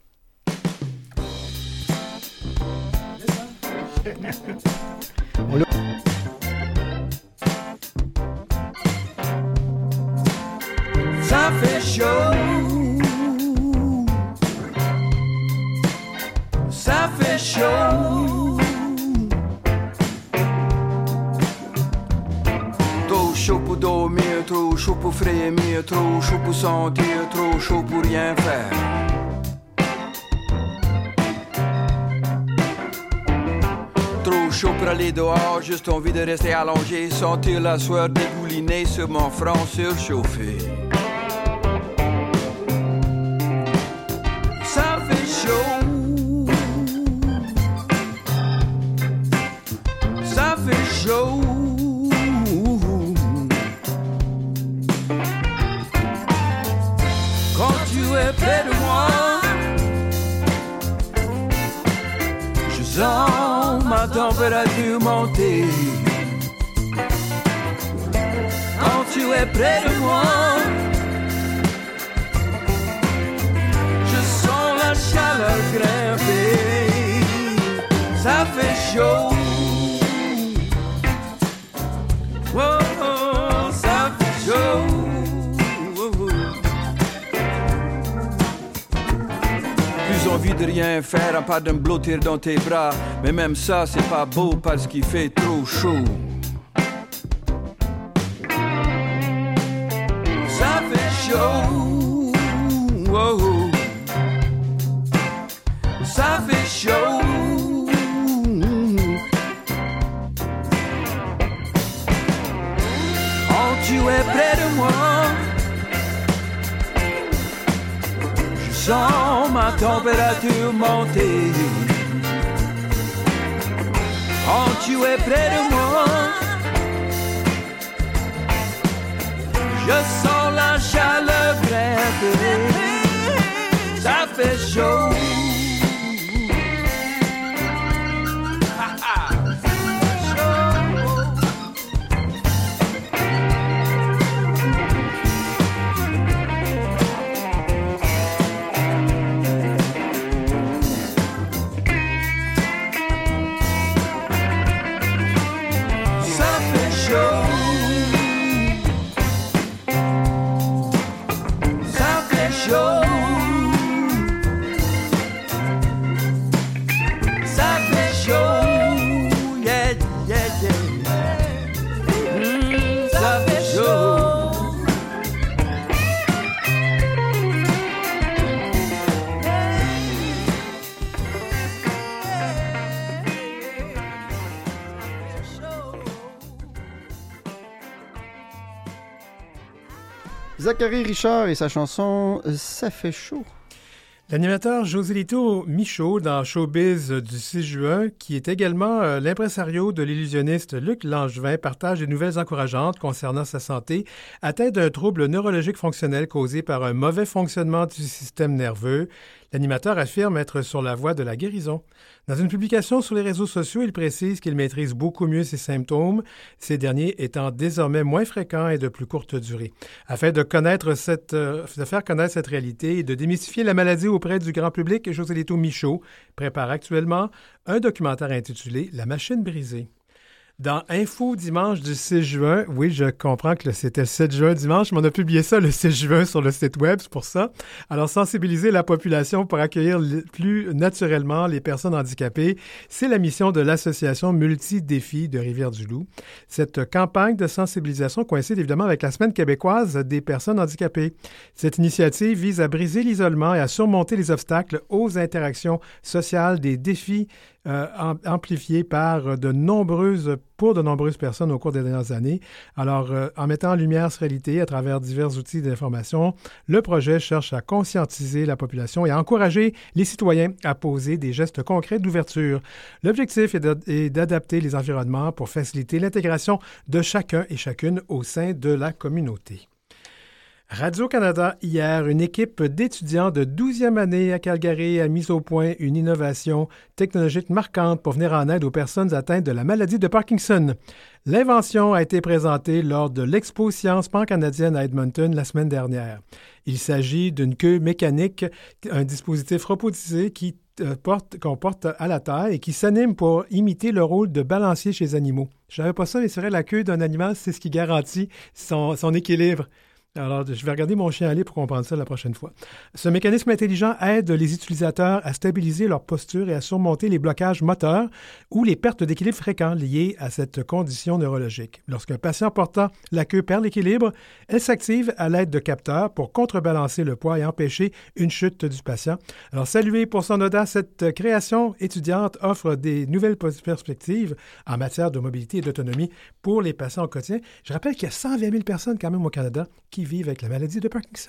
On le... Ça fait chaud, ça fait chaud, trop chaud pour dormir, trop chaud pour frémir, trop chaud pour sentir, trop chaud pour rien faire. Trop chaud pour aller dehors, juste envie de rester allongé, sentir la sueur dégouliner sur mon front surchauffé. Ça fait chaud, ça fait chaud, sens ma température monter. Quand tu es près de moi, je sens la chaleur grimper. Ça fait chaud. Oh, oh, ça fait chaud. Plus envie de rien faire à part de me blottir dans tes bras. Mais même ça c'est pas beau parce qu'il fait trop chaud. Ça fait chaud. Oh, oh. Ça fait chaud. Quand tu es près de moi, je sens ma température monter. Quand tu es près de moi, je sens la chaleur grimper. Ça fait chaud. Zachary Richard et sa chanson « Ça fait chaud ». L'animateur Joselito Michaud dans Showbiz du six juin, qui est également euh, l'impresario de l'illusionniste Luc Langevin, partage des nouvelles encourageantes concernant sa santé, atteint d'un trouble neurologique fonctionnel causé par un mauvais fonctionnement du système nerveux. L'animateur affirme être sur la voie de la guérison. Dans une publication sur les réseaux sociaux, il précise qu'il maîtrise beaucoup mieux ses symptômes, ces derniers étant désormais moins fréquents et de plus courte durée. Afin de connaître cette, euh, de faire connaître cette réalité et de démystifier la maladie auprès du grand public, Joselito Michaud prépare actuellement un documentaire intitulé « La machine brisée ». Dans Info dimanche du six juin, oui, je comprends que c'était le sept juin dimanche, mais on a publié ça le six juin sur le site web, c'est pour ça. Alors, sensibiliser la population pour accueillir plus naturellement les personnes handicapées, c'est la mission de l'association Multi-Défis de Rivière-du-Loup. Cette campagne de sensibilisation coïncide évidemment avec la Semaine québécoise des personnes handicapées. Cette initiative vise à briser l'isolement et à surmonter les obstacles aux interactions sociales, des défis Euh, amplifié par de nombreuses, pour de nombreuses personnes au cours des dernières années. Alors, euh, en mettant en lumière cette réalité à travers divers outils d'information, le projet cherche à conscientiser la population et à encourager les citoyens à poser des gestes concrets d'ouverture. L'objectif est d'adapter les environnements pour faciliter l'intégration de chacun et chacune au sein de la communauté. Radio-Canada, hier, une équipe d'étudiants de douzième année à Calgary a mis au point une innovation technologique marquante pour venir en aide aux personnes atteintes de la maladie de Parkinson. L'invention a été présentée lors de l'Expo Sciences pan-canadienne à Edmonton la semaine dernière. Il s'agit d'une queue mécanique, un dispositif robotisé qui euh, porte, qu'on porte à la terre et qui s'anime pour imiter le rôle de balancier chez les animaux. Je savais pas ça, mais c'est vrai, la queue d'un animal, c'est ce qui garantit son, son équilibre. Alors, je vais regarder mon chien aller pour comprendre ça la prochaine fois. Ce mécanisme intelligent aide les utilisateurs à stabiliser leur posture et à surmonter les blocages moteurs ou les pertes d'équilibre fréquents liées à cette condition neurologique. Lorsqu'un patient portant la queue perd l'équilibre, elle s'active à l'aide de capteurs pour contrebalancer le poids et empêcher une chute du patient. Alors, saluez pour son audace, cette création étudiante offre des nouvelles perspectives en matière de mobilité et d'autonomie pour les patients au quotidien. Je rappelle qu'il y a cent vingt mille personnes quand même au Canada qui vivent avec la maladie de Parkinson.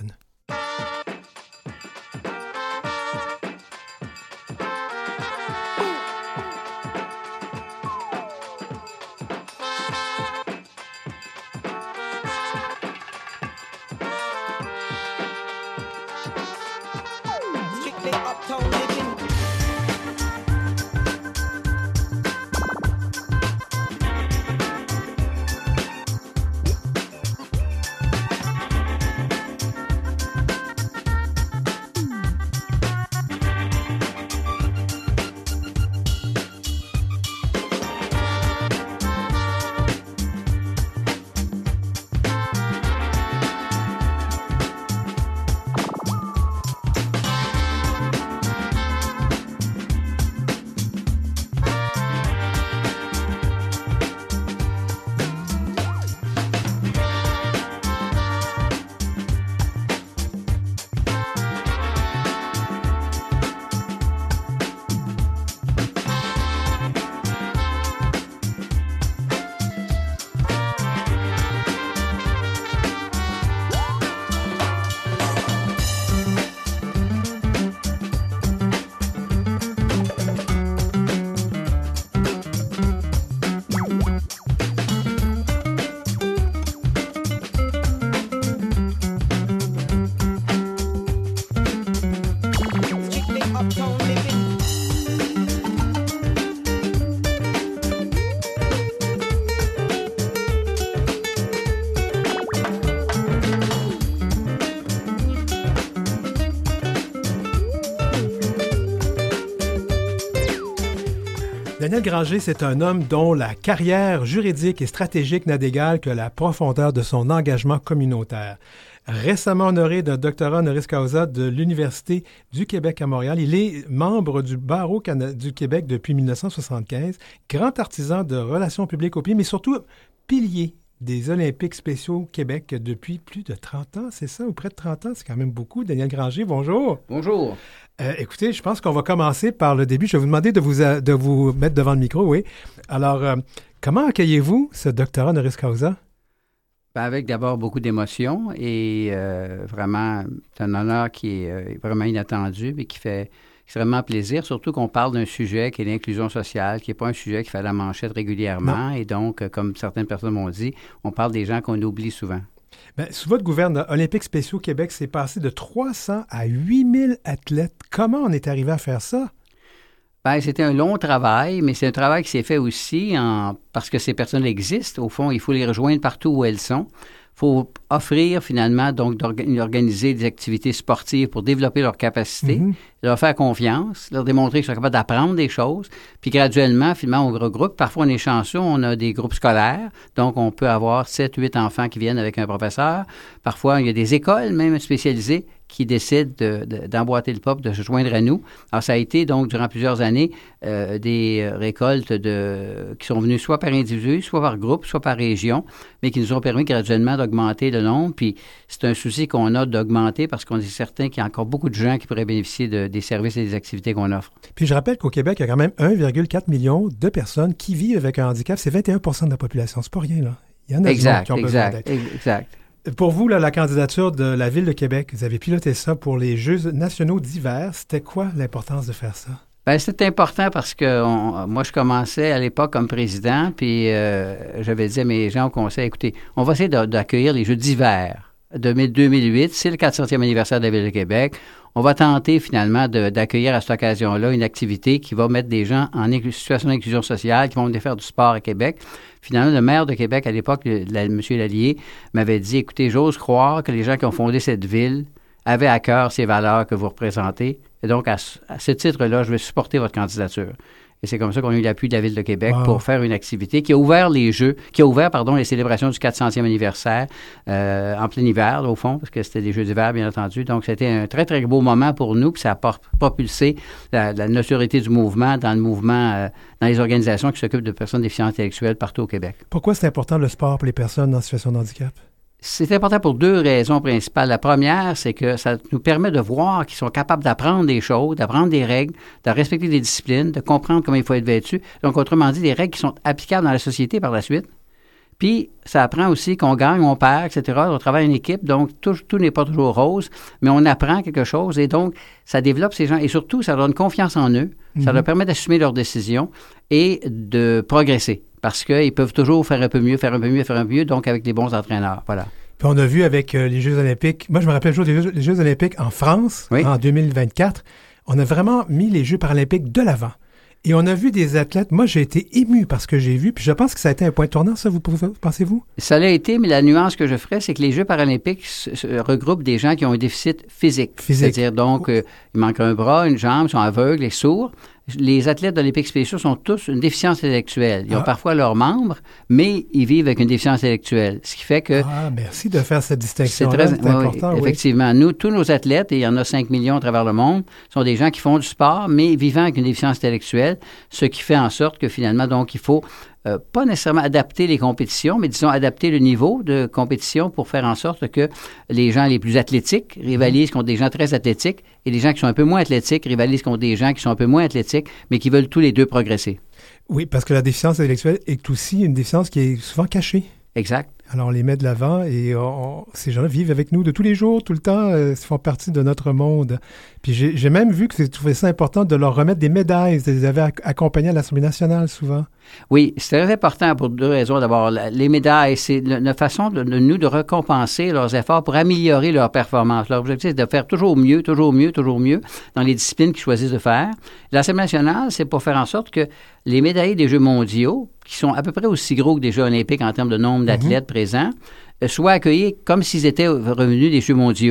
Daniel Granger, c'est un homme dont la carrière juridique et stratégique n'a d'égal que la profondeur de son engagement communautaire. Récemment honoré d'un doctorat honoris causa de l'Université du Québec à Montréal, il est membre du Barreau Cana- du Québec depuis dix-neuf cent soixante-quinze, grand artisan de relations publiques au pays, mais surtout pilier des Olympiques spéciaux Québec depuis plus de trente ans, c'est ça, ou près de trente ans, c'est quand même beaucoup. Daniel Granger, bonjour. Bonjour. Euh, écoutez, je pense qu'on va commencer par le début. Je vais vous demander de vous, euh, de vous mettre devant le micro, oui. Alors, euh, comment accueillez-vous ce doctorat honoris causa? Ben avec d'abord beaucoup d'émotions et euh, vraiment, c'est un honneur qui est euh, vraiment inattendu, mais qui fait extrêmement plaisir, surtout qu'on parle d'un sujet qui est l'inclusion sociale, qui n'est pas un sujet qui fait la manchette régulièrement. Non. Et donc, euh, comme certaines personnes m'ont dit, on parle des gens qu'on oublie souvent. Bien, sous votre gouverne, Olympiques spéciaux Québec, c'est passé de trois cents à huit mille athlètes. Comment on est arrivé à faire ça? Bien, c'était un long travail, mais c'est un travail qui s'est fait aussi en... parce que ces personnes existent. Au fond, il faut les rejoindre partout où elles sont. Il faut offrir finalement, donc, d'organiser des activités sportives pour développer leurs capacités, mm-hmm. leur faire confiance, leur démontrer qu'ils sont capables d'apprendre des choses. Puis graduellement, finalement, on regroupe. Parfois, on est chanceux, on a des groupes scolaires. Donc, on peut avoir sept, huit enfants qui viennent avec un professeur. Parfois, il y a des écoles même spécialisées qui décident de, de, d'emboîter le pas, de se joindre à nous. Alors, ça a été, donc, durant plusieurs années, euh, des récoltes de, qui sont venues soit par individu, soit par groupe, soit par région, mais qui nous ont permis graduellement d'augmenter le nombre. Puis, c'est un souci qu'on a d'augmenter parce qu'on est certain qu'il y a encore beaucoup de gens qui pourraient bénéficier de, des services et des activités qu'on offre. Puis, je rappelle qu'au Québec, il y a quand même un virgule quatre million de personnes qui vivent avec un handicap. C'est vingt et un pour cent de la population. C'est pas rien, là. Il y en a exact, qui ont exact, besoin d'aide. Exact. Pour vous, là, la candidature de la Ville de Québec, vous avez piloté ça pour les Jeux nationaux d'hiver. C'était quoi l'importance de faire ça? Bien, c'était important parce que on, moi, je commençais à l'époque comme président, puis euh, j'avais dit à mes gens au conseil, écoutez, on va essayer de, d'accueillir les Jeux d'hiver de deux mille huit. C'est le quatre centième anniversaire de la Ville de Québec. On va tenter finalement de, d'accueillir à cette occasion-là une activité qui va mettre des gens en inclu- situation d'inclusion sociale, qui vont venir faire du sport à Québec. Finalement, le maire de Québec à l'époque, la, M. Lallier, m'avait dit, écoutez, j'ose croire que les gens qui ont fondé cette ville avaient à cœur ces valeurs que vous représentez. Et donc, à, à ce titre-là, je vais supporter votre candidature. Et c'est comme ça qu'on a eu l'appui de la Ville de Québec wow. pour faire une activité qui a ouvert les Jeux, qui a ouvert, pardon, les célébrations du quatre centième anniversaire euh, en plein hiver, là, au fond, parce que c'était des Jeux d'hiver, bien entendu. Donc, c'était un très, très beau moment pour nous, puis ça a propulsé la, la notoriété du mouvement dans le mouvement, euh, dans les organisations qui s'occupent de personnes déficientes intellectuelles partout au Québec. Pourquoi c'est important le sport pour les personnes en situation de handicap? C'est important pour deux raisons principales. La première, c'est que ça nous permet de voir qu'ils sont capables d'apprendre des choses, d'apprendre des règles, de respecter des disciplines, de comprendre comment il faut être vêtu. Donc, autrement dit, des règles qui sont applicables dans la société par la suite. Puis, ça apprend aussi qu'on gagne, on perd, et cetera. On travaille en équipe, donc tout, tout n'est pas toujours rose, mais on apprend quelque chose et donc, ça développe ces gens et surtout, ça leur donne confiance en eux, mm-hmm. ça leur permet d'assumer leurs décisions et de progresser parce qu'ils peuvent toujours faire un peu mieux, faire un peu mieux, faire un peu mieux, donc avec des bons entraîneurs. Voilà. Puis on a vu avec euh, les Jeux olympiques, moi je me rappelle le jour des Jeux, les Jeux olympiques en France, oui. en deux mille vingt-quatre, on a vraiment mis les Jeux paralympiques de l'avant. Et on a vu des athlètes, moi j'ai été ému par ce que j'ai vu, puis je pense que ça a été un point tournant, ça, vous pensez-vous? Ça l'a été, mais la nuance que je ferais, c'est que les Jeux paralympiques se, se regroupent des gens qui ont un déficit physique. physique. C'est-à-dire donc, euh, il manque un bras, une jambe, ils sont aveugles et sourds. Les athlètes d'Olympiques spéciaux sont tous une déficience intellectuelle. Ils ah. ont parfois leurs membres, mais ils vivent avec une déficience intellectuelle. Ce qui fait que... Ah, merci de faire cette distinction. C'est très c'est important. Oui, effectivement. Oui. Nous, tous nos athlètes, et il y en a cinq millions à travers le monde, sont des gens qui font du sport, mais vivant avec une déficience intellectuelle, ce qui fait en sorte que finalement, donc, il faut... Euh, pas nécessairement adapter les compétitions, mais disons adapter le niveau de compétition pour faire en sorte que les gens les plus athlétiques rivalisent contre des gens très athlétiques et les gens qui sont un peu moins athlétiques rivalisent contre des gens qui sont un peu moins athlétiques, mais qui veulent tous les deux progresser. Oui, parce que la déficience intellectuelle est aussi une déficience qui est souvent cachée. Exact. Alors, on les met de l'avant et on, ces gens-là vivent avec nous de tous les jours, tout le temps, euh, ils font partie de notre monde. Puis j'ai, j'ai même vu que j'ai trouvé ça important de leur remettre des médailles. Ils les avaient accompagnés à l'Assemblée nationale souvent. Oui, c'est très important pour deux raisons. D'abord, les médailles, c'est une façon de, de nous de récompenser leurs efforts pour améliorer leur performance. Leur objectif, c'est de faire toujours mieux, toujours mieux, toujours mieux dans les disciplines qu'ils choisissent de faire. L'Assemblée nationale, c'est pour faire en sorte que les médaillés des Jeux mondiaux, qui sont à peu près aussi gros que des Jeux olympiques en termes de nombre d'athlètes mm-hmm. présents, soient accueillis comme s'ils étaient revenus des Jeux mondiaux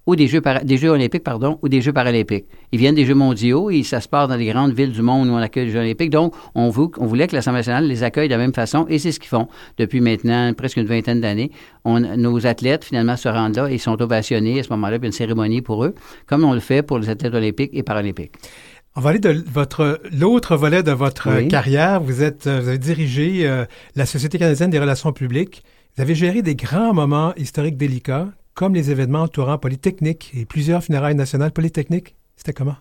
ou des Jeux, para- des Jeux olympiques, pardon, ou des Jeux paralympiques. Ils viennent des Jeux mondiaux et ça se passe dans les grandes villes du monde où on accueille les Jeux olympiques. Donc, on, vou- on voulait que l'Assemblée nationale les accueille de la même façon et c'est ce qu'ils font depuis maintenant presque une vingtaine d'années. On, nos athlètes, finalement, se rendent là et sont ovationnés. À ce moment-là, il y a une cérémonie pour eux, comme on le fait pour les athlètes olympiques et paralympiques. On va aller de votre l'autre volet de votre Oui. carrière. Vous êtes, vous avez dirigé euh, la Société canadienne des relations publiques. Vous avez géré des grands moments historiques délicats, comme les événements entourant Polytechnique et plusieurs funérailles nationales Polytechnique. C'était comment?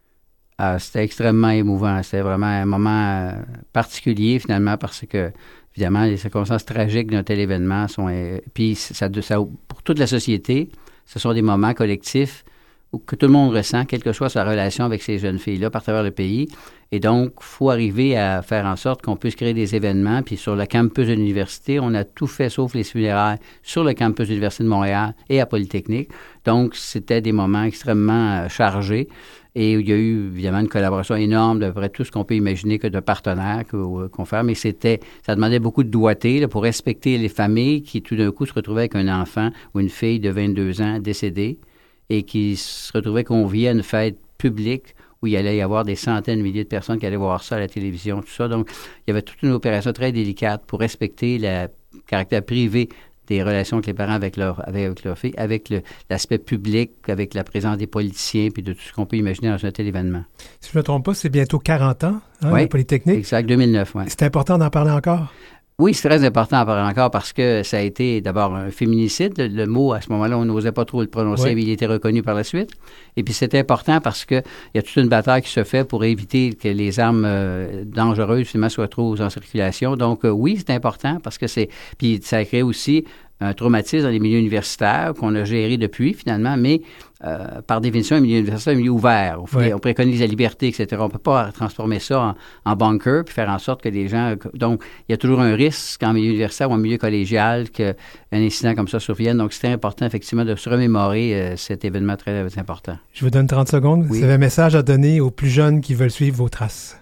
Ah, c'était extrêmement émouvant. C'était vraiment un moment euh, particulier, finalement, parce que, évidemment, les circonstances tragiques d'un tel événement sont... Euh, puis, ça, ça, pour toute la société, ce sont des moments collectifs que tout le monde ressent, quelle que soit sa relation avec ces jeunes filles-là, par travers le pays. Et donc, il faut arriver à faire en sorte qu'on puisse créer des événements. Puis sur le campus de l'université, on a tout fait, sauf les funérailles, sur le campus de l'Université de Montréal et à Polytechnique. Donc, c'était des moments extrêmement euh, chargés. Et il y a eu, évidemment, une collaboration énorme de à peu près tout ce qu'on peut imaginer que de partenaires qu'on, qu'on fait. Mais c'était, ça demandait beaucoup de doigté là, pour respecter les familles qui, tout d'un coup, se retrouvaient avec un enfant ou une fille de vingt-deux ans décédée et qui se retrouvaient conviés à une fête publique où il allait y avoir des centaines de milliers de personnes qui allaient voir ça à la télévision, tout ça. Donc, il y avait toute une opération très délicate pour respecter le caractère privé des relations avec les parents avec leur, avec, avec leur fille, avec le, l'aspect public, avec la présence des politiciens, puis de tout ce qu'on peut imaginer dans un tel événement. Si je ne me trompe pas, c'est bientôt quarante ans, hein, oui, la Polytechnique. Exact, deux mille neuf, oui. C'est important d'en parler encore? Oui, c'est très important à parler encore parce que ça a été d'abord un féminicide. Le, le mot, à ce moment-là, on n'osait pas trop le prononcer, oui. Mais il était reconnu par la suite. Et puis, c'est important parce qu'il y a toute une bataille qui se fait pour éviter que les armes euh, dangereuses, finalement, soient trop en circulation. Donc, euh, oui, c'est important parce que c'est... Puis, ça a créé aussi un traumatisme dans les milieux universitaires qu'on a géré depuis, finalement, mais euh, par définition, un milieu universitaire, un milieu ouvert. On, fait, oui. on préconise la liberté, et cetera. On ne peut pas transformer ça en, en bunker puis faire en sorte que les gens... Donc, il y a toujours un risque en milieu universitaire ou en milieu collégial qu'un incident comme ça survienne. Donc, c'était important, effectivement, de se remémorer euh, cet événement très, très important. Je vous donne trente secondes. Oui. Vous avez un message à donner aux plus jeunes qui veulent suivre vos traces.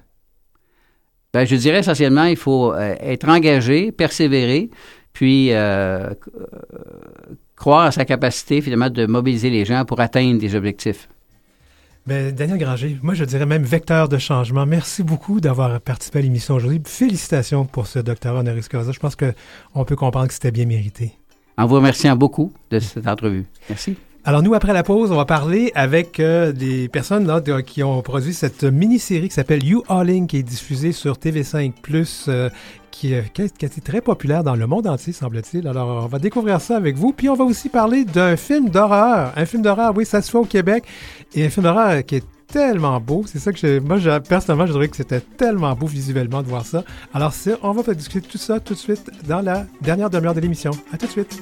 Bien, je dirais essentiellement, il faut euh, être engagé, persévérer, puis euh, croire à sa capacité, finalement, de mobiliser les gens pour atteindre des objectifs. Bien, Daniel Granger, moi, je dirais même vecteur de changement. Merci beaucoup d'avoir participé à l'émission aujourd'hui. Félicitations pour ce doctorat honoris causa. Je pense qu'on peut comprendre que c'était bien mérité. En vous remerciant beaucoup de cette entrevue. Merci. Alors, nous, après la pause, on va parler avec euh, des personnes là, de, qui ont produit cette mini-série qui s'appelle You Alling, qui est diffusée sur T V cinq plus, euh, qui, euh, qui a été très populaire dans le monde entier, semble-t-il. Alors, on va découvrir ça avec vous. Puis, on va aussi parler d'un film d'horreur. Un film d'horreur, oui, ça se fait au Québec. Et un film d'horreur qui est tellement beau. C'est ça que j'ai, moi, je, personnellement, je dirais que c'était tellement beau visuellement de voir ça. Alors, c'est, on va discuter de tout ça tout de suite dans la dernière demi-heure de l'émission. À tout de suite.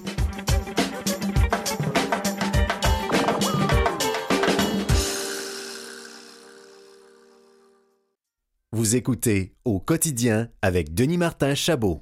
Vous écoutez Au quotidien avec Denis Martin Chabot.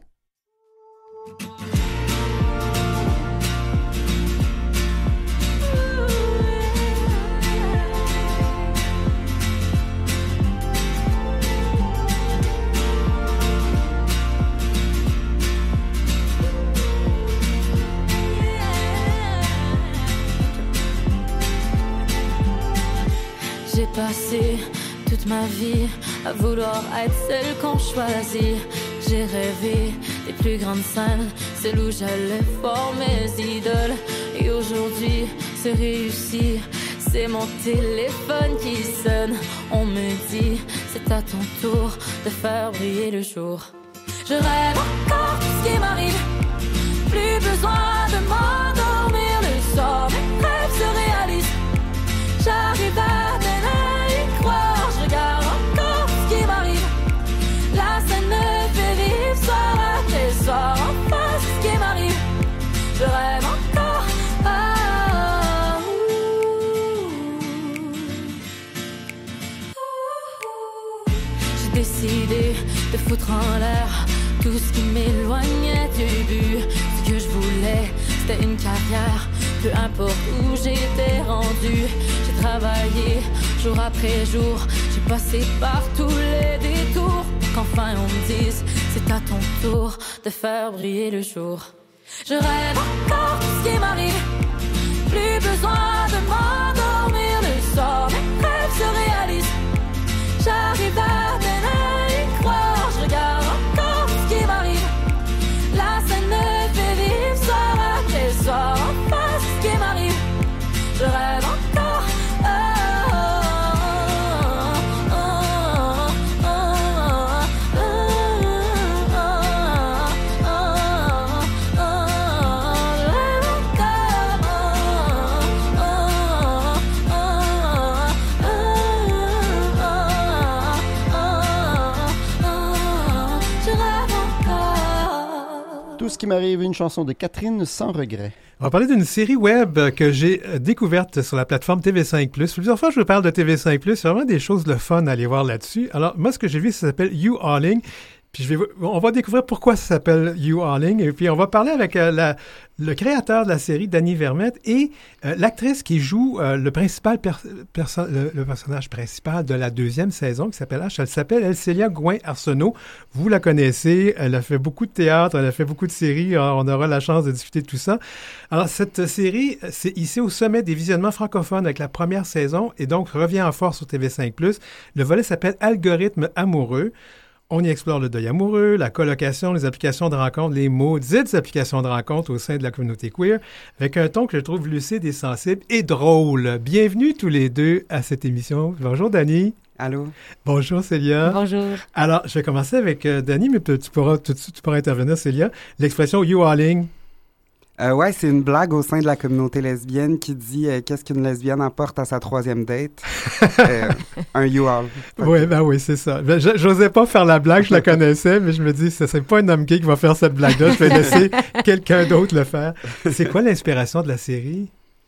J'ai passé toute ma vie à vouloir être celle qu'on choisit. J'ai rêvé des plus grandes scènes, celles où j'allais former mes idoles. Et aujourd'hui, c'est réussi, c'est mon téléphone qui sonne. On me dit, c'est à ton tour de faire briller le jour. Je rêve encore tout ce qui m'arrive, plus besoin de m'endormir le soir. Mes rêves se réalisent, j'arrive à peine à y croire. Je regarde encore ce qui m'arrive, la scène me fait vivre soir après soir. Enfin c'est ce qui m'arrive, je rêve encore. Ah, j'ai décidé de foutre en l'air tout ce qui m'éloignait du but. Ce que je voulais, c'était une carrière, peu importe où j'étais rendu. J'ai travaillé jour après jour, j'ai passé par tous les détours, pour qu'enfin on me dise, c'est à ton tour de faire briller le jour. Je rêve encore tout ce qui m'arrive, plus besoin de m'endormir le soir. Mes rêves se réalisent. J'arrive à peine à y croire. Je regarde encore ce qui m'arrive. La scène me fait vivre soir après soir. En face, ce qui m'arrive. Je rêve encore. Oh, oh, oh, oh, oh, oh, oh, oh, je rêve encore. Oh, oh, oh, oh, oh, je rêve encore. Tout ce qui m'arrive, une chanson de Catherine sans regret. On va parler d'une série web que j'ai découverte sur la plateforme T V cinq plus. Plusieurs fois, je vous parle de T V cinq plus. C'est vraiment des choses de fun à aller voir là-dessus. Alors, moi, ce que j'ai vu, ça s'appelle You Alling. Puis, je vais, on va découvrir pourquoi ça s'appelle You Alling. Et puis, on va parler avec euh, la, le créateur de la série, Danny Vermette, et euh, l'actrice qui joue euh, le, principal per- perso- le, le personnage principal de la deuxième saison, qui s'appelle H. Elle s'appelle Elcélia Gouin-Arsenault. Vous la connaissez. Elle a fait beaucoup de théâtre, elle a fait beaucoup de séries. Alors, on aura la chance de discuter de tout ça. Alors, cette série, c'est ici au sommet des visionnements francophones avec la première saison et donc revient en force sur T V cinq plus. Le volet s'appelle Algorithme amoureux. On y explore le deuil amoureux, la colocation, les applications de rencontre, les maudites applications de rencontre au sein de la communauté queer, avec un ton que je trouve lucide et sensible et drôle. Bienvenue tous les deux à cette émission. Bonjour, Dani. Allô. Bonjour, Célia. Bonjour. Alors, je vais commencer avec euh, Dani, mais tu pourras, tu, tu pourras intervenir, Célia. L'expression « you alling ». Euh, ouais, c'est une blague au sein de la communauté lesbienne qui dit euh, qu'est-ce qu'une lesbienne apporte à sa troisième date. euh, un you-all. Oui, ben oui, c'est ça. Ben, je, j'osais pas faire la blague, je la connaissais, mais je me dis, ce serait pas un homme gay qui va faire cette blague-là. Je vais laisser quelqu'un d'autre le faire. C'est quoi l'inspiration de la série?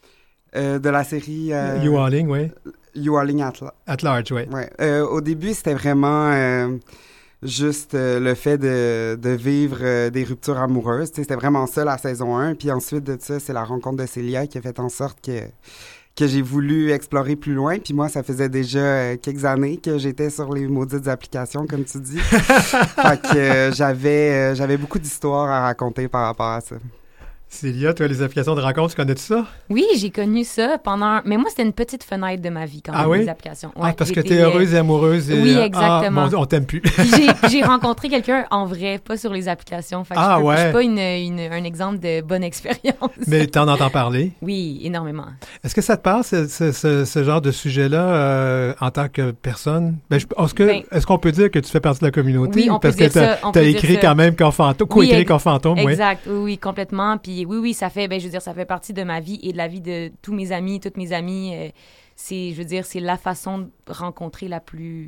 Euh, de la série... Euh, You Alling, oui. You Alling at, at Large, oui. Ouais. Euh, au début, c'était vraiment... Euh, juste euh, le fait de, de vivre euh, des ruptures amoureuses. T'sais, c'était vraiment ça, la saison un. Puis ensuite de ça, c'est la rencontre de Célia qui a fait en sorte que, que j'ai voulu explorer plus loin. Puis moi, ça faisait déjà euh, quelques années que j'étais sur les maudites applications, comme tu dis. Fait que euh, j'avais, euh, j'avais beaucoup d'histoires à raconter par rapport à ça. Célia, toi, les applications de rencontre, tu connais tout ça? Oui, j'ai connu ça pendant... Mais moi, c'était une petite fenêtre de ma vie, quand même, ah oui? les applications. Ouais, ah, parce que t'es t'es heureuse et amoureuse. Et... Oui, exactement. Ah, bon, on t'aime plus. j'ai, j'ai rencontré quelqu'un en vrai, pas sur les applications. Fait que ah je peux, ouais? Je suis pas une, une, un exemple de bonne expérience. Mais t'en entends parler? Oui, énormément. Est-ce que ça te parle, ce, ce, ce, ce genre de sujet-là, euh, en tant que personne? Ben, je, est-ce, que, ben, est-ce qu'on peut dire que tu fais partie de la communauté? Oui, on parce peut que dire ça. Tu as écrit quand même Corps Fantôme, co-écrit oui, Corps Fantôme, oui. Exact, oui, oui, complètement. Puis oui, oui, ça fait, ben, je veux dire, ça fait partie de ma vie et de la vie de tous mes amis, toutes mes amies. Euh, c'est, je veux dire, c'est la façon de rencontrer la plus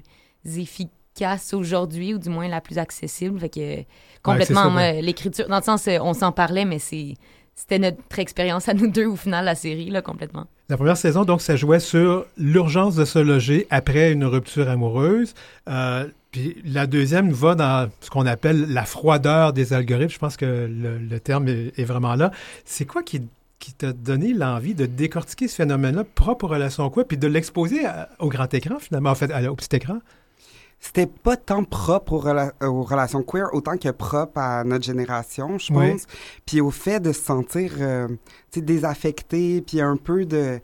efficace aujourd'hui, ou du moins la plus accessible. Fait que complètement, ouais, ça, moi, l'écriture, dans le sens, on s'en parlait, mais c'est, c'était notre expérience à nous deux, au final, la série, là, complètement. La première saison, donc, ça jouait sur l'urgence de se loger après une rupture amoureuse. Euh, puis la deuxième va dans ce qu'on appelle la froideur des algorithmes. Je pense que le, le terme est, est vraiment là. C'est quoi qui, qui t'a donné l'envie de décortiquer ce phénomène-là propre aux relations queer, puis de l'exposer à, au grand écran, finalement, en fait, à, au petit écran? C'était pas tant propre aux, rela- aux relations queer, autant que propre à notre génération, je pense. Oui. Puis au fait de se sentir euh, désaffecté, puis un peu de...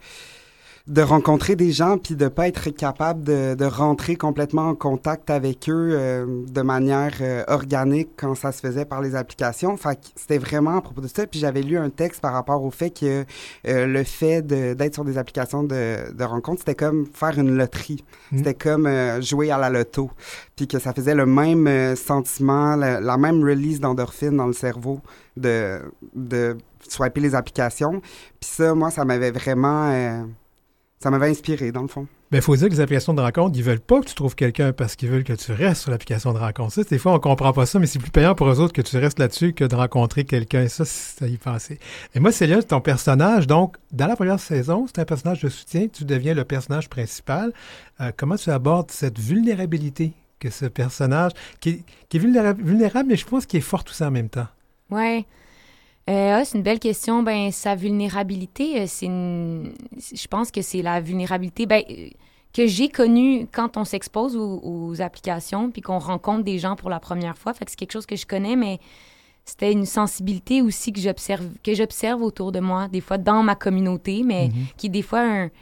de rencontrer des gens puis de pas être capable de, de rentrer complètement en contact avec eux euh, de manière euh, organique quand ça se faisait par les applications. Fait que c'était vraiment à propos de ça. Puis j'avais lu un texte par rapport au fait que euh, le fait de, d'être sur des applications de, de rencontres, c'était comme faire une loterie. Mmh. C'était comme euh, jouer à la loto. Puis que ça faisait le même euh, sentiment, la, la même release d'endorphine dans le cerveau de, de swiper les applications. Puis ça, moi, ça m'avait vraiment... Euh, Ça m'avait inspiré, dans le fond. Bien, il faut dire que les applications de rencontre, ils veulent pas que tu trouves quelqu'un parce qu'ils veulent que tu restes sur l'application de rencontre. Ça, des fois, on comprend pas ça, mais c'est plus payant pour eux autres que tu restes là-dessus que de rencontrer quelqu'un. Ça, c'est à y penser. Et moi, Célia, ton personnage, donc, dans la première saison, c'est un personnage de soutien. Tu deviens le personnage principal. Euh, comment tu abordes cette vulnérabilité que ce personnage, qui est, qui est vulnérable, vulnérable, mais je pense qu'il est fort tout ça en même temps? Ouais. Euh, ah, c'est une belle question. Ben, sa vulnérabilité, c'est une... je pense que c'est la vulnérabilité ben, que j'ai connue quand on s'expose aux, aux applications puis qu'on rencontre des gens pour la première fois. Fait que c'est quelque chose que je connais, mais c'était une sensibilité aussi que j'observe, que j'observe autour de moi, des fois dans ma communauté, mais mm-hmm. qui est des fois un...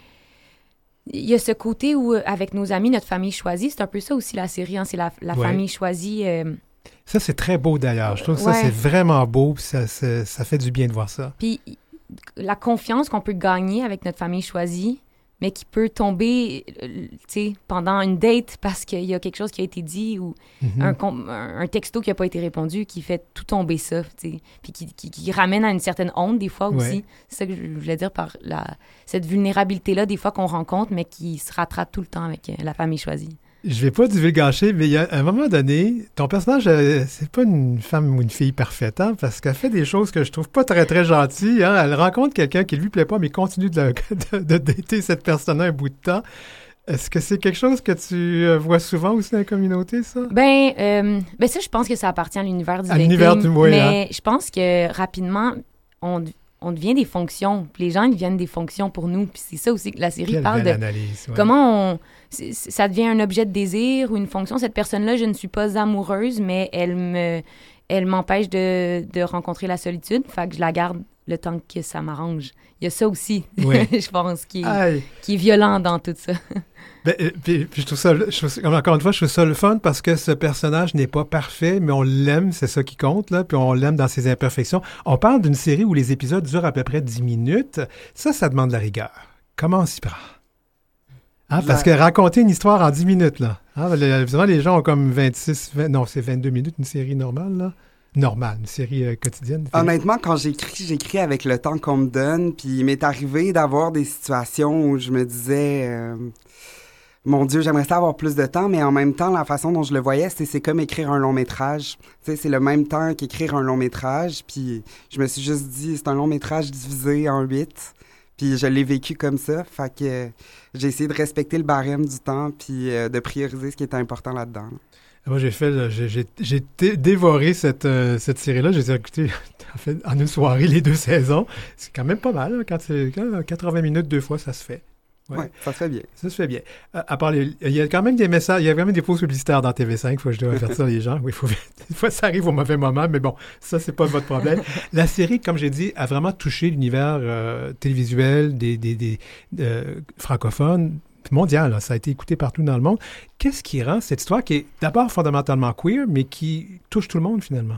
Il y a ce côté où, avec nos amis, notre famille choisie, c'est un peu ça aussi la série, hein, c'est la, la ouais. famille choisie. Euh... Ça, c'est très beau d'ailleurs. Je trouve que ouais. ça, c'est vraiment beau, puis ça, ça, ça fait du bien de voir ça. Puis la confiance qu'on peut gagner avec notre famille choisie, mais qui peut tomber, tu sais, pendant une date parce qu'il y a quelque chose qui a été dit ou mm-hmm. un, un texto qui n'a pas été répondu qui fait tout tomber ça, tu sais, puis qui, qui, qui ramène à une certaine honte des fois aussi. Ouais. C'est ça que je voulais dire par la, cette vulnérabilité-là des fois qu'on rencontre, mais qui se rattrape tout le temps avec la famille choisie. Je vais pas divulgacher, mais il y a un moment donné, ton personnage, euh, c'est pas une femme ou une fille parfaite, hein, parce qu'elle fait des choses que je trouve pas très, très gentilles. Hein. Elle rencontre quelqu'un qui lui plaît pas, mais continue de, de, de dater cette personne-là un bout de temps. Est-ce que c'est quelque chose que tu euh, vois souvent aussi dans la communauté, ça? Ben, euh, ben ça, je pense que ça appartient à l'univers du à dating. L'univers du oui, mais hein. je pense que rapidement, on... on devient des fonctions. Puis les gens, ils deviennent des fonctions pour nous. Puis c'est ça aussi que la série Quelle parle de analyse, ouais. comment on... C'est, ça devient un objet de désir ou une fonction. Cette personne-là, je ne suis pas amoureuse, mais elle me, elle m'empêche de, de rencontrer la solitude. Fait que je la garde le temps que ça m'arrange. Il y a ça aussi, oui. je pense, qui est, qui est violent dans tout ça. Ben, puis, puis je trouve ça, je trouve, encore une fois, je trouve ça le fun parce que ce personnage n'est pas parfait, mais on l'aime, c'est ça qui compte, là, puis on l'aime dans ses imperfections. On parle d'une série où les épisodes durent à peu près dix minutes. Ça, ça demande de la rigueur. Comment on s'y prend? Hein, parce que raconter une histoire en dix minutes, là, hein, évidemment, les gens ont comme vingt-six, vingt, non, c'est vingt-deux minutes, une série normale, là. Normale, une série euh, quotidienne. Honnêtement, quand j'écris, j'écris avec le temps qu'on me donne, puis il m'est arrivé d'avoir des situations où je me disais... Euh, mon Dieu, j'aimerais ça avoir plus de temps, mais en même temps, la façon dont je le voyais, c'est, c'est comme écrire un long métrage. Tu sais, c'est le même temps qu'écrire un long métrage, puis je me suis juste dit, c'est un long métrage divisé en huit, puis je l'ai vécu comme ça, fait que euh, j'ai essayé de respecter le barème du temps, puis euh, de prioriser ce qui était important là-dedans. Moi, j'ai fait, là, j'ai, j'ai, j'ai t- dévoré cette, euh, cette série-là. J'ai écouté en, fait, en une soirée les deux saisons. C'est quand même pas mal. Hein, quand c'est quand, quatre-vingts minutes, deux fois, ça se fait. Oui, ouais, ça se fait bien. Ça se fait bien. Euh, à part les, il y a quand même des messages, il y a quand même des pauses publicitaires dans T V cinq. Il faut que je dois avertir les gens. Oui, faut, des fois, ça arrive au mauvais moment, mais bon, ça, c'est pas votre problème. La série, comme j'ai dit, a vraiment touché l'univers euh, télévisuel des, des, des euh, francophones. Mondial, là, ça a été écouté partout dans le monde. Qu'est-ce qui rend cette histoire qui est d'abord fondamentalement queer, mais qui touche tout le monde finalement?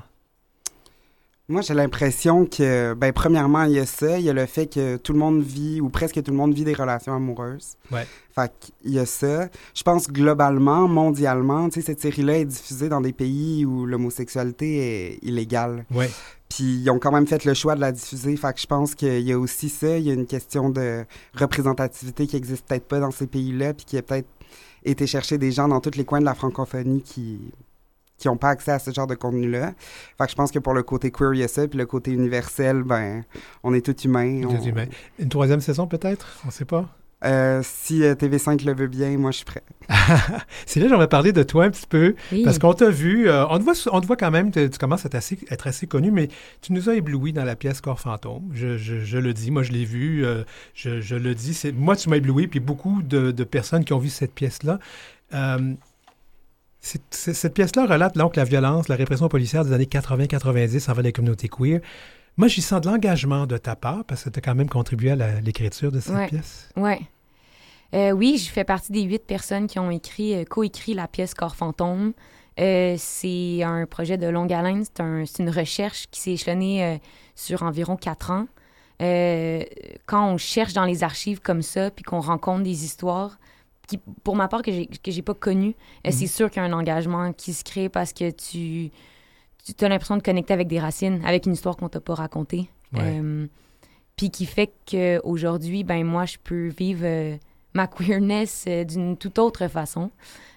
Moi, j'ai l'impression que, ben, premièrement, il y a ça. Il y a le fait que tout le monde vit, ou presque tout le monde vit des relations amoureuses. Ouais. Fait qu'il y a ça. Je pense globalement, mondialement, tu sais, cette série-là est diffusée dans des pays où l'homosexualité est illégale. Ouais. Puis ils ont quand même fait le choix de la diffuser. Fait que je pense qu'il y a aussi ça. Il y a une question de représentativité qui n'existe peut-être pas dans ces pays-là, puis qui a peut-être été chercher des gens dans tous les coins de la francophonie qui qui n'ont pas accès à ce genre de contenu-là. Fait que je pense que pour le côté queer, il y a ça, puis le côté universel, ben, on est tous humains. On... humains. Une troisième saison peut-être? On ne sait pas. Euh, si euh, T V cinq le veut bien, moi, je suis prêt. C'est là, j'aimerais parler de toi un petit peu, oui. Parce qu'on t'a vu, euh, on, te voit, on te voit quand même, tu commences à être assez, être assez connu, mais tu nous as ébloui dans la pièce Corps fantôme. Je, je, je le dis, moi, je l'ai vu, euh, je, je le dis. C'est, moi, tu m'as ébloui, puis beaucoup de, de personnes qui ont vu cette pièce-là. Euh, c'est, c'est, cette pièce-là relate donc la violence, la répression policière des années quatre-vingts quatre-vingt-dix envers les communautés queer. Moi, j'y sens de l'engagement de ta part, parce que tu as quand même contribué à la, l'écriture de cette ouais. pièce. Oui. Euh, oui, je fais partie des huit personnes qui ont écrit, euh, co-écrit la pièce Corps fantôme. Euh, c'est un projet de longue haleine. C'est, un, c'est une recherche qui s'est échelonnée euh, sur environ quatre ans. Euh, quand on cherche dans les archives comme ça, puis qu'on rencontre des histoires, qui, pour ma part, que j'ai, que j'ai pas connues, euh, mm-hmm. c'est sûr qu'il y a un engagement qui se crée parce que tu, tu as l'impression de connecter avec des racines, avec une histoire qu'on t'a pas racontée. Ouais. Euh, puis qui fait qu'aujourd'hui, ben moi, je peux vivre... Euh, ma queerness euh, d'une toute autre façon.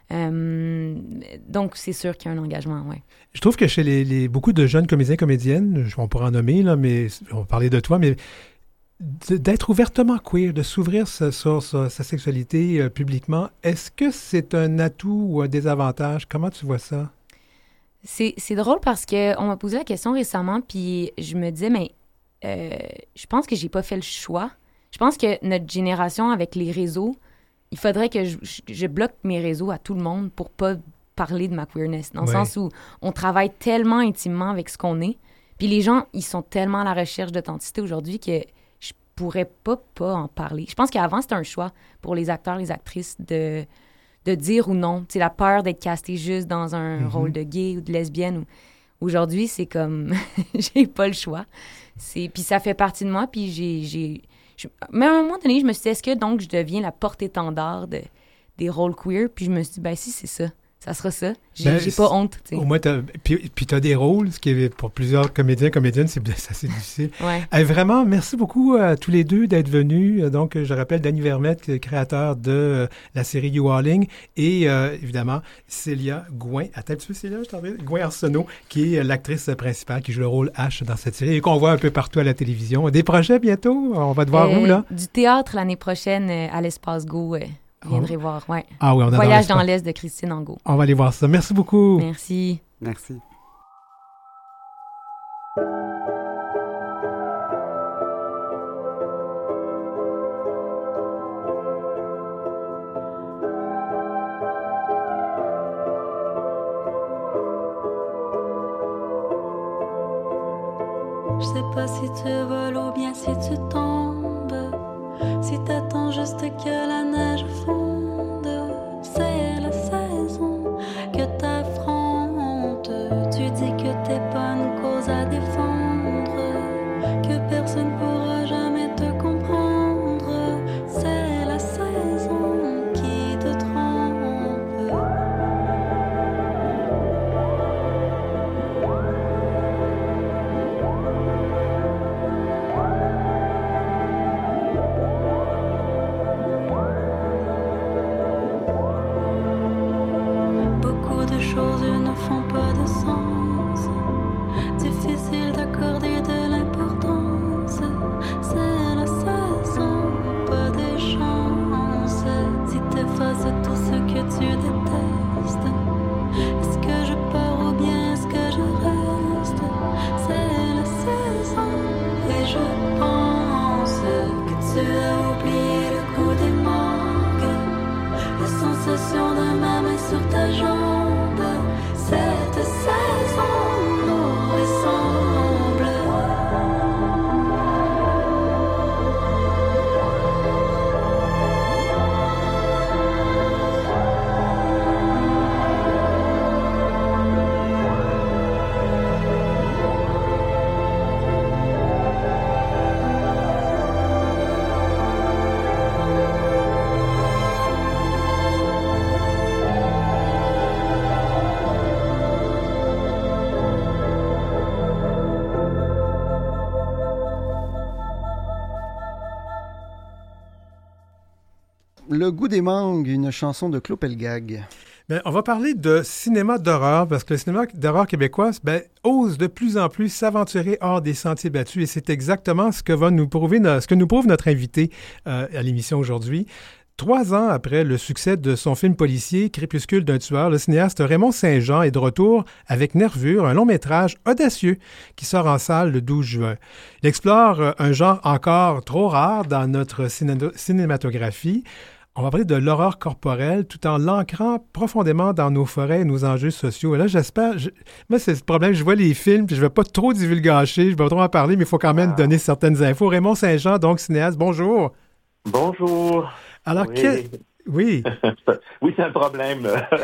Euh, donc, c'est sûr qu'il y a un engagement, oui. Je trouve que chez les, les, beaucoup de jeunes comédiens, comédiennes, on pourrait en nommer, là, mais on va parler de toi, mais d'être ouvertement queer, de s'ouvrir sur, sur, sur sa sexualité euh, publiquement, est-ce que c'est un atout ou un désavantage? Comment tu vois ça? C'est, c'est drôle parce qu'on m'a posé la question récemment, puis je me disais, mais euh, je pense que j'ai pas fait le choix. Je pense que notre génération, avec les réseaux, il faudrait que je, je, je bloque mes réseaux à tout le monde pour pas parler de ma queerness. Dans le ouais. sens où on travaille tellement intimement avec ce qu'on est Puis les gens, ils sont tellement à la recherche d'authenticité aujourd'hui que je pourrais pas pas en parler. Je pense qu'avant, c'était un choix pour les acteurs, les actrices de, de dire ou non. C'est la peur d'être casté juste dans un mm-hmm. rôle de gay ou de lesbienne. Ou... Aujourd'hui, c'est comme... j'ai pas le choix. C'est... Puis ça fait partie de moi, puis j'ai... j'ai... Je... Mais à un moment donné, je me suis dit, est-ce que donc je deviens la porte-étendard de... des rôles queer? Puis je me suis dit, ben si, c'est ça. Ça sera ça. J'ai, ben, j'ai pas honte. T'sais. Au moins, t'as, puis, puis tu as des rôles, ce qui est pour plusieurs comédiens, comédiennes, c'est, c'est assez difficile. Ouais. Euh, vraiment, merci beaucoup à tous les deux d'être venus. Donc, je rappelle Danny Vermette, créateur de euh, la série You Alling, et euh, évidemment, Célia Gouin. Attends un petit peu, Célia, je t'en prie. Gouin Arsenault, qui est l'actrice principale, qui joue le rôle H dans cette série et qu'on voit un peu partout à la télévision. Des projets bientôt? On va te voir euh, où, là? Du théâtre l'année prochaine euh, à l'Espace Go. Euh. Vous viendrez voir, ouais. Ah oui, on a Voyage dans, dans l'Est de Christine Angot. On va aller voir ça. Merci beaucoup. Merci. Merci. Je sais pas si tu voles ou bien si tu tombes. Si t'attends juste que la neige fonde, c'est la saison que t'affrontes. Tu dis que t'es pas une cause à défendre, que personne pourra jamais te comprendre. C'est la saison qui te trompe. Le goût des mangues, une chanson de Claude Pelgag. Bien, on va parler de cinéma d'horreur, parce que le cinéma d'horreur québécois ben, ose de plus en plus s'aventurer hors des sentiers battus, et c'est exactement ce que va nous prouver, ce que nous prouve notre invité euh, à l'émission aujourd'hui. Trois ans après le succès de son film policier « Crépuscule d'un tueur », le cinéaste Raymond Saint-Jean est de retour avec Nervure, un long-métrage audacieux qui sort en salle le douze juin. Il explore un genre encore trop rare dans notre ciné- cinématographie. On va parler de l'horreur corporelle tout en l'ancrant profondément dans nos forêts et nos enjeux sociaux. Et là, j'espère... Je, moi, c'est le problème. Je vois les films, puis je ne vais pas trop divulgacher, je ne vais pas trop en parler, mais il faut quand même ah. donner certaines infos. Raymond Saint-Jean, donc cinéaste, bonjour. Bonjour. Alors, oui. quel... Oui. Oui, c'est un problème,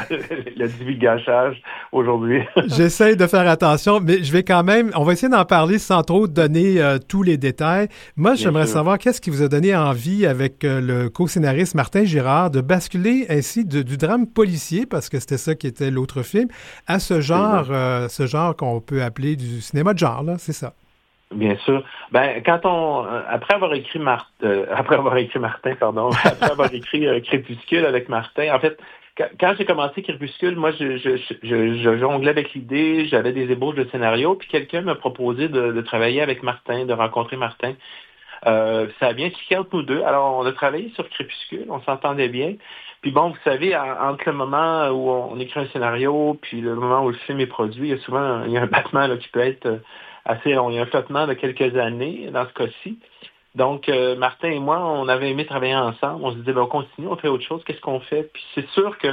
le divulgachage aujourd'hui. J'essaie de faire attention, mais je vais quand même... On va essayer d'en parler sans trop donner euh, tous les détails. Moi, Bien j'aimerais sûr. savoir qu'est-ce qui vous a donné envie, avec euh, le co-scénariste Martin Girard, de basculer ainsi de, du drame policier, parce que c'était ça qui était l'autre film, à ce genre, euh, ce genre qu'on peut appeler du cinéma de genre, là, c'est ça. Bien sûr. Ben, quand on, après avoir écrit Martin, euh, après avoir écrit Martin, pardon, après avoir écrit euh, Crépuscule avec Martin, en fait, quand, quand j'ai commencé Crépuscule, moi, je, je, je, je jonglais avec l'idée, j'avais des ébauches de scénario, puis quelqu'un m'a proposé de, de travailler avec Martin, de rencontrer Martin. Euh, ça a bien cliqué entre nous deux. Alors, on a travaillé sur Crépuscule, on s'entendait bien. Puis bon, vous savez, entre le moment où on écrit un scénario, puis le moment où le film est produit, il y a souvent il y a un battement là, qui peut être assez long. Il y a un flottement de quelques années dans ce cas-ci. Donc, euh, Martin et moi, on avait aimé travailler ensemble. On se disait, ben, on continue, on fait autre chose. Qu'est-ce qu'on fait? Puis c'est sûr que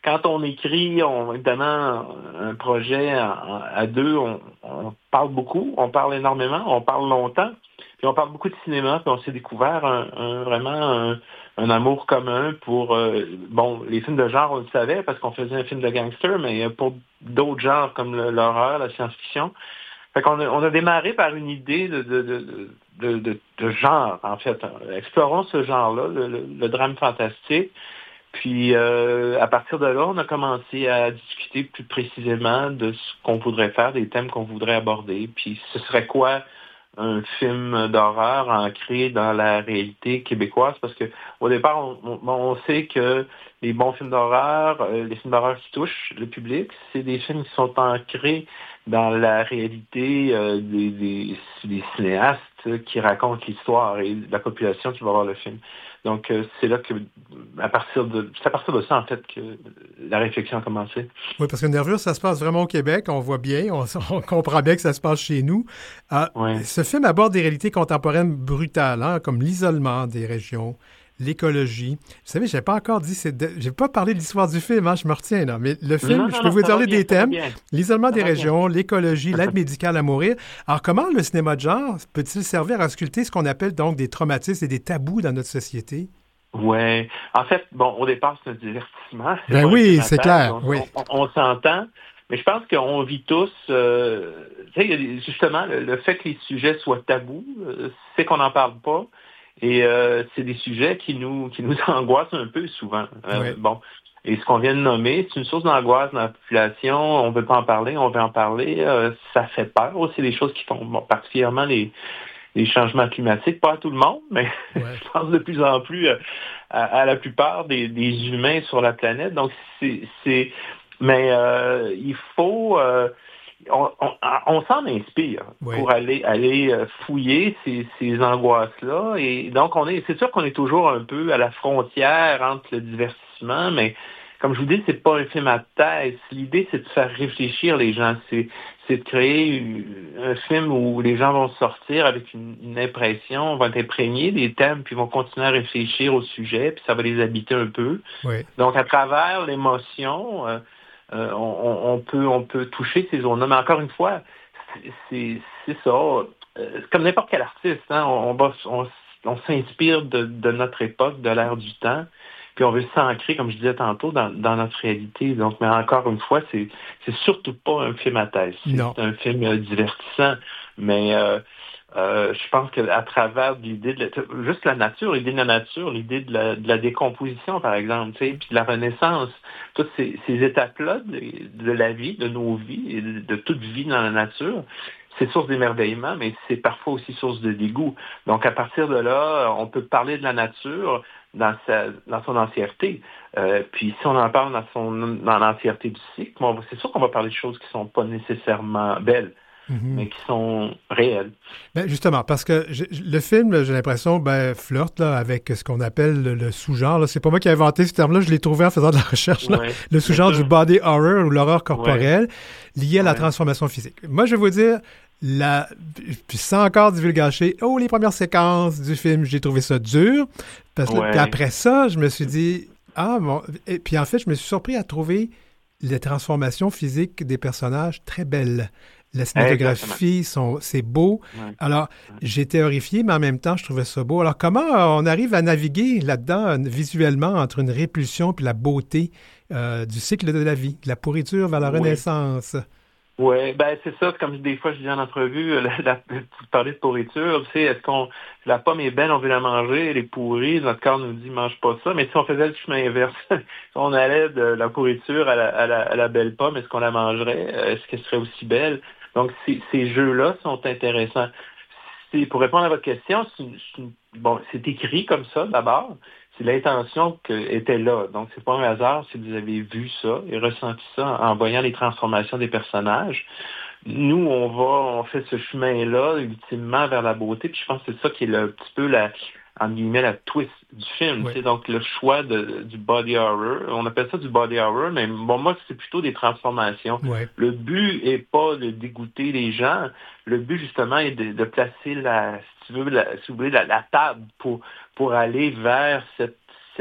quand on écrit, on, évidemment, un projet à, à deux, on, on parle beaucoup, on parle énormément, on parle longtemps, puis on parle beaucoup de cinéma, puis on s'est découvert un, un, vraiment un, un amour commun pour, euh, bon, les films de genre, on le savait, parce qu'on faisait un film de gangster, mais pour d'autres genres comme le, l'horreur, la science-fiction. Fait qu'on a, on a démarré par une idée de, de, de, de, de, de genre, en fait. Explorons ce genre-là, le, le, le drame fantastique. Puis, euh, à partir de là, on a commencé à discuter plus précisément de ce qu'on voudrait faire, des thèmes qu'on voudrait aborder. Puis, ce serait quoi un film d'horreur ancré dans la réalité québécoise? Parce que au départ, on, on, on sait que les bons films d'horreur, euh, les films d'horreur qui touchent le public, c'est des films qui sont ancrés dans la réalité euh, des, des, des cinéastes qui racontent l'histoire et la population qui va voir le film. Donc, euh, c'est là que, à partir de, c'est à partir de ça, en fait, que la réflexion a commencé. Oui, parce que Nervure, ça se passe vraiment au Québec. On voit bien, on, on comprend bien que ça se passe chez nous. Euh, ouais. Ce film aborde des réalités contemporaines brutales, hein, comme l'isolement des régions, l'écologie. Vous savez, je n'ai pas encore dit, c'est de... je n'ai pas parlé de l'histoire du film, hein, je me retiens, là. Mais le film, non, non, je peux non, vous parler bien, des thèmes, bien. l'isolement ça des régions, bien. l'écologie, l'aide médicale à mourir. Alors, comment le cinéma de genre peut-il servir à ausculter ce qu'on appelle donc des traumatismes et des tabous dans notre société? Oui. En fait, bon, au départ, c'est un divertissement. C'est ben oui, c'est clair. On, oui. on, on, on s'entend. Mais je pense qu'on vit tous, euh, tu sais, justement, le, le fait que les sujets soient tabous, euh, c'est qu'on n'en parle pas. Et euh, c'est des sujets qui nous qui nous angoissent un peu souvent. Euh, oui. Bon. Et ce qu'on vient de nommer, c'est une source d'angoisse dans la population. On ne veut pas en parler, on veut en parler. Euh, ça fait peur aussi, des choses qui font, bon, particulièrement les les changements climatiques, pas à tout le monde, mais ouais. je pense de plus en plus à, à la plupart des, des humains sur la planète. Donc, c'est... c'est mais euh, il faut... Euh, on, on, on s'en inspire ouais. pour aller aller fouiller ces, ces angoisses-là. Et donc, on est, c'est sûr qu'on est toujours un peu à la frontière entre le divertissement, mais comme je vous dis, c'est pas un film à thèse. L'idée, c'est de faire réfléchir les gens. C'est, c'est de créer un film où les gens vont sortir avec une, une impression, vont être imprégnés des thèmes, puis vont continuer à réfléchir au sujet, puis ça va les habiter un peu. Oui. Donc, à travers l'émotion, euh, euh, on, on peut on peut toucher ces zones-là. Mais encore une fois, c'est, c'est, c'est ça. C'est comme n'importe quel artiste. Hein? On, on, on, on s'inspire de, de notre époque, de l'ère du temps. Puis on veut s'ancrer, comme je disais tantôt, dans, dans notre réalité. Donc, mais encore une fois, c'est c'est surtout pas un film à thèse. C'est non. un film euh, divertissant. Mais euh, euh, je pense qu'à travers l'idée de la, juste la nature, l'idée de la nature, l'idée de la, de la décomposition, par exemple, tu sais, puis de la renaissance, toutes ces, ces étapes-là de, de la vie, de nos vies, et de, de toute vie dans la nature, c'est source d'émerveillement, mais c'est parfois aussi source de dégoût. Donc, à partir de là, on peut parler de la nature dans sa dans son entièreté. Euh, puis si on en parle dans son dans l'entièreté du cycle, bon, c'est sûr qu'on va parler de choses qui sont pas nécessairement belles, mm-hmm. mais qui sont réelles. Ben justement, parce que je, le film, j'ai l'impression, ben, flirte là, avec ce qu'on appelle le, le sous-genre. Là. C'est pas moi qui ai inventé ce terme-là, je l'ai trouvé en faisant de la recherche. Là. Ouais, le sous-genre du body horror ou l'horreur corporelle ouais. lié à la ouais. transformation physique. Moi, je vais vous dire, la, puis sans encore divulgacher, oh, les premières séquences du film, j'ai trouvé ça dur. Parce que ouais. puis après ça, je me suis dit, ah bon. Et puis en fait, je me suis surpris à trouver les transformations physiques des personnages très belles. La cinématographie, sont, c'est beau. Ouais. Alors, j'étais horrifié, mais en même temps, je trouvais ça beau. Alors, comment on arrive à naviguer là-dedans, visuellement, entre une répulsion et la beauté euh, du cycle de la vie, de la pourriture vers la ouais. renaissance? Oui, ben c'est ça, comme des fois je dis en entrevue, la, la, tu parlais de pourriture, tu sais, est-ce qu'on la pomme est belle, on veut la manger, elle est pourrie, notre corps nous dit mange pas ça, mais si on faisait le chemin inverse, si on allait de la pourriture à la, à la, à la belle pomme, est-ce qu'on la mangerait? Est-ce qu'elle serait aussi belle? Donc ces, ces jeux-là sont intéressants. C'est, pour répondre à votre question, c'est, une, c'est, une, bon, c'est écrit comme ça d'abord. C'est l'intention qui était là. Donc, c'est pas un hasard si vous avez vu ça et ressenti ça en voyant les transformations des personnages. Nous, on va, on fait ce chemin-là, ultimement, vers la beauté. Puis je pense que c'est ça qui est le, un petit peu la, en guillemets, la twist du film. Oui. C'est donc le choix de, du body horror. On appelle ça du body horror, mais bon, moi, c'est plutôt des transformations. Oui. Le but est pas de dégoûter les gens. Le but, justement, est de, de placer la, si tu veux, la, si vous voulez, la, la table pour, pour aller vers cette, cette,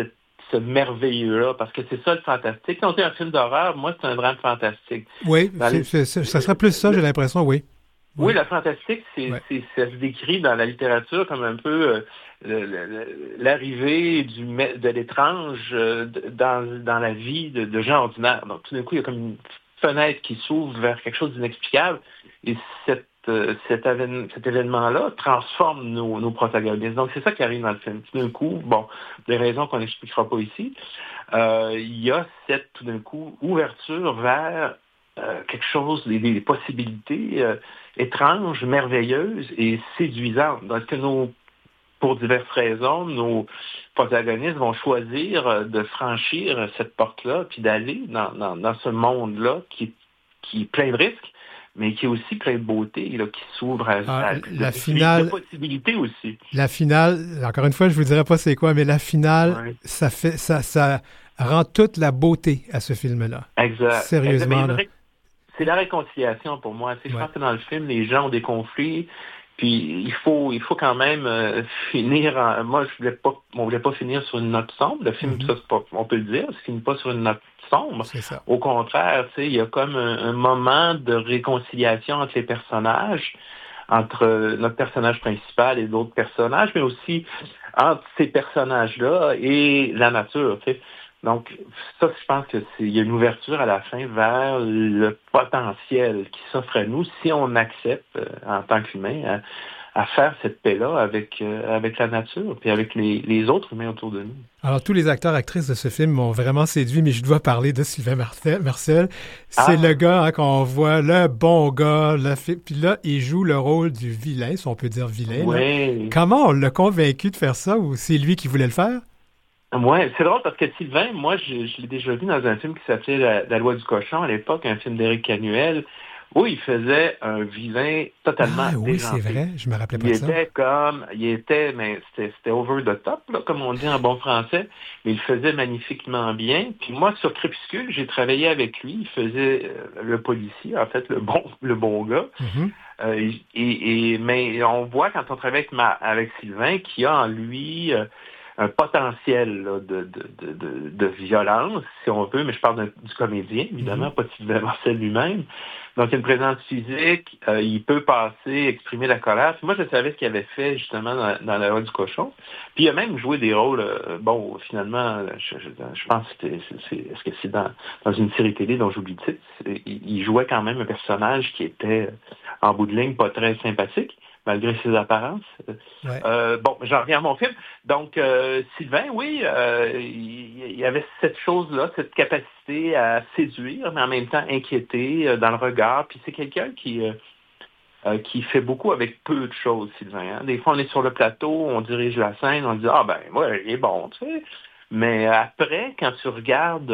ce merveilleux-là, parce que c'est ça le fantastique. Quand on dit un film d'horreur, moi, c'est un drame fantastique. Oui, Dans c'est, les... c'est, c'est, ça serait plus ça, j'ai l'impression, oui. Oui, oui le fantastique, c'est, ouais. c'est, ça se décrit dans la littérature comme un peu euh, le, le, l'arrivée du, de l'étrange euh, dans, dans la vie de, de gens ordinaires. Donc, tout d'un coup, il y a comme une fenêtre qui s'ouvre vers quelque chose d'inexplicable, et cette, euh, cet, avén- cet événement-là transforme nos, nos protagonistes. Donc, c'est ça qui arrive dans le film. Tout d'un coup, bon, des raisons qu'on n'expliquera pas ici, euh, il y a cette, tout d'un coup, ouverture vers euh, quelque chose, des, des possibilités euh, étranges, merveilleuses et séduisantes. Donc, que nos pour diverses raisons, nos protagonistes vont choisir de franchir cette porte-là, puis d'aller dans, dans, dans ce monde-là qui, qui est plein de risques, mais qui est aussi plein de beauté, là, qui s'ouvre à, ah, à la de, finale, de possibilités aussi. La finale, encore une fois, je ne vous dirai pas c'est quoi, mais la finale, ouais. ça fait ça, ça rend toute la beauté à ce film-là. Exact. Sérieusement. Exact. C'est la réconciliation pour moi. Tu sais, ouais. Je pense que dans le film, les gens ont des conflits. Puis il faut, il faut quand même euh, finir. En, moi, je voulais pas, on voulait pas finir sur une note sombre. Le film, mm-hmm. ça, c'est pas, on peut le dire, ça finit pas sur une note sombre. C'est ça. Au contraire, tu sais, il y a comme un, un moment de réconciliation entre les personnages, entre notre personnage principal et d'autres personnages, mais aussi entre ces personnages-là et la nature. Tu sais. Donc, ça, je pense que c'est, il y a une ouverture à la fin vers le potentiel qui s'offre à nous si on accepte, euh, en tant qu'humain, à, à faire cette paix-là avec, euh, avec la nature puis avec les, les autres humains autour de nous. Alors, tous les acteurs et actrices de ce film m'ont vraiment séduit, mais je dois parler de Sylvain Marcel. Marcel. C'est ah. le gars hein, qu'on voit, le bon gars, le fi... puis là, il joue le rôle du vilain, si on peut dire vilain. Oui. Comment on l'a convaincu de faire ça, ou c'est lui qui voulait le faire? Oui, c'est drôle parce que Sylvain, moi, je, je l'ai déjà vu dans un film qui s'appelait La, La Loi du Cochon à l'époque, un film d'Éric Canuel, où il faisait un vilain totalement ah, oui, déjanté. C'est vrai, je me rappelais pas il de ça. Il était comme, il était, mais c'était, c'était over the top, là, comme on dit en bon français, mais il faisait magnifiquement bien. Puis moi, sur Crépuscule, j'ai travaillé avec lui, il faisait euh, le policier, en fait, le bon, le bon gars. Mm-hmm. Euh, et, et, mais on voit quand on travaille avec, ma, avec Sylvain qu'il y a en lui... Euh, un potentiel là, de, de, de, de, de violence, si on veut, mais je parle du comédien, évidemment, mm-hmm. pas de Sylvain Marcel lui-même. Donc, il y a une présence physique, euh, il peut passer, exprimer la colère. Puis moi, je savais ce qu'il avait fait, justement, dans, dans La Loi du Cochon. Puis il a même joué des rôles, euh, bon, finalement, je, je, je pense que c'était, c'est, c'est, est-ce que c'est dans, dans une série télé dont j'oublie le titre, il, il jouait quand même un personnage qui était, en bout de ligne, pas très sympathique, malgré ses apparences. Ouais. Euh, bon, j'en reviens à mon film. Donc, euh, Sylvain, oui, euh, il, il y avait cette chose-là, cette capacité à séduire, mais en même temps inquiéter euh, dans le regard. Puis c'est quelqu'un qui, euh, euh, qui fait beaucoup avec peu de choses, Sylvain. Hein? Des fois, on est sur le plateau, on dirige la scène, on dit « Ah ben, ouais, il est bon, tu sais ». Mais après, quand tu regardes,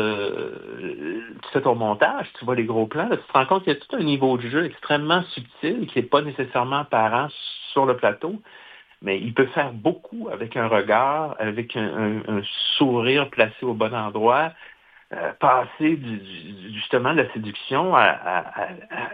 euh, tu fais ton montage, tu vois les gros plans, là, tu te rends compte qu'il y a tout un niveau de jeu extrêmement subtil qui n'est pas nécessairement apparent sur le plateau, mais il peut faire beaucoup avec un regard, avec un, un, un sourire placé au bon endroit, euh, passer du, du, justement de la séduction à, à, à,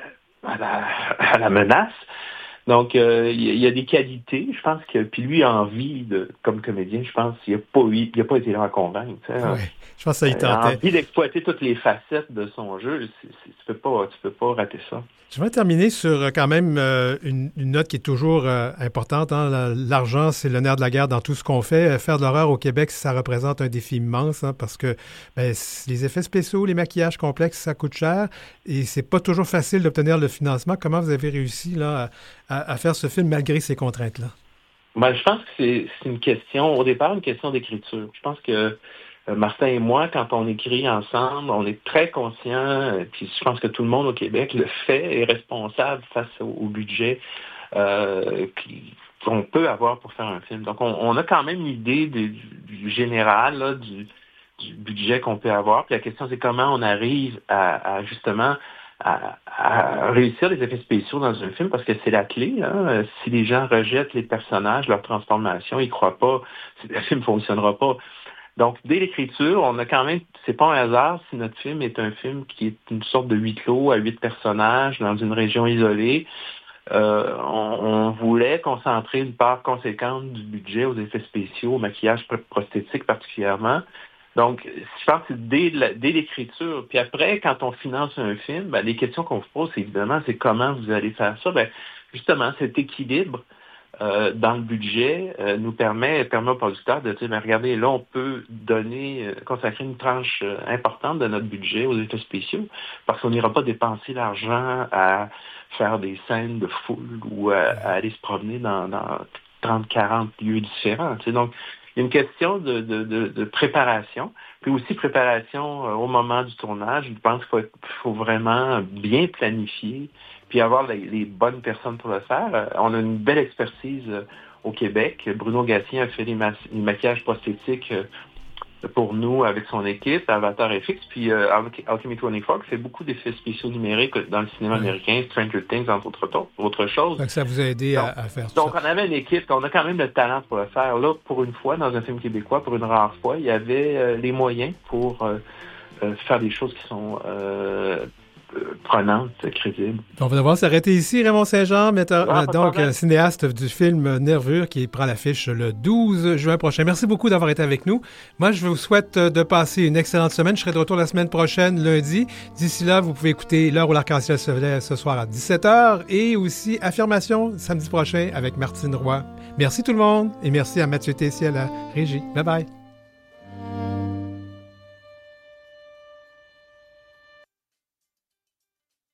à, la, à la menace. Donc, euh, il y, y a des qualités, je pense que, puis lui a envie, de, comme comédien, je pense qu'il n'a pas, il a pas été là à convaincre. Tu sais, ouais, je pense que ça y tentait. Il a envie d'exploiter toutes les facettes de son jeu. C'est, c'est, tu peux pas, tu peux pas rater ça. Je vais terminer sur quand même euh, une, une note qui est toujours euh, importante. Hein. L'argent, c'est le nerf de la guerre dans tout ce qu'on fait. Faire de l'horreur au Québec, ça représente un défi immense hein, parce que ben, les effets spéciaux, les maquillages complexes, ça coûte cher et c'est pas toujours facile d'obtenir le financement. Comment vous avez réussi là, à, à faire ce film malgré ces contraintes-là? Ben, je pense que c'est, c'est une question, au départ, une question d'écriture. Je pense que Martin et moi, quand on écrit ensemble, on est très conscients, puis je pense que tout le monde au Québec le fait, est responsable face au, au budget euh, qu'on peut avoir pour faire un film. Donc, on, on a quand même une idée du, du général, là, du, du budget qu'on peut avoir. Puis la question, c'est comment on arrive à, à justement à, à réussir les effets spéciaux dans un film, parce que c'est la clé. Hein? Si les gens rejettent les personnages, leur transformation, ils ne croient pas, le film ne fonctionnera pas. Donc, dès l'écriture, on a quand même, c'est pas un hasard si notre film est un film qui est une sorte de huis clos à huit personnages dans une région isolée. Euh, on, on voulait concentrer une part conséquente du budget aux effets spéciaux, au maquillage prosthétique particulièrement, Donc, je pense que dès, la, dès l'écriture, puis après, quand on finance un film, ben, les questions qu'on vous pose, c'est évidemment, c'est comment vous allez faire ça. Ben, justement, cet équilibre euh, dans le budget euh, nous permet, permet aux producteurs de dire, ben, regardez, là, on peut donner, euh, consacrer une tranche euh, importante de notre budget aux effets spéciaux, parce qu'on n'ira pas dépenser l'argent à faire des scènes de foule ou à, à aller se promener dans, dans trente, quarante lieux différents. Tu sais. Donc, il y a une question de, de, de, de préparation, puis aussi préparation euh, au moment du tournage. Je pense qu'il faut, faut vraiment bien planifier, puis avoir les, les bonnes personnes pour le faire. Euh, on a une belle expertise euh, au Québec. Bruno Gatien a fait les, ma- les maquillages prosthétiques euh, pour nous avec son équipe, Avatar F X, puis euh, Alchemy vingt-quatre qui fait beaucoup d'effets spéciaux numériques dans le cinéma ouais. américain, Stranger Things, entre autres, autre chose. Donc, ça vous a aidé donc, à, à faire Donc, ça. on avait une équipe, on a quand même le talent pour le faire. Là, pour une fois, dans un film québécois, pour une rare fois, il y avait euh, les moyens pour euh, euh, faire des choses qui sont euh, prenantes, crédibles. On va devoir s'arrêter ici. Raymond Saint-Jean, metteur, ah, donc euh, cinéaste du film Nervure qui prend l'affiche le douze juin prochain. Merci beaucoup d'avoir été avec nous. Moi, je vous souhaite de passer une excellente semaine. Je serai de retour la semaine prochaine, lundi. D'ici là, vous pouvez écouter L'heure où l'arc-en-ciel se lève ce soir à dix-sept heures et aussi Affirmation samedi prochain avec Martine Roy. Merci tout le monde et merci à Mathieu Tessier à la régie. Bye bye.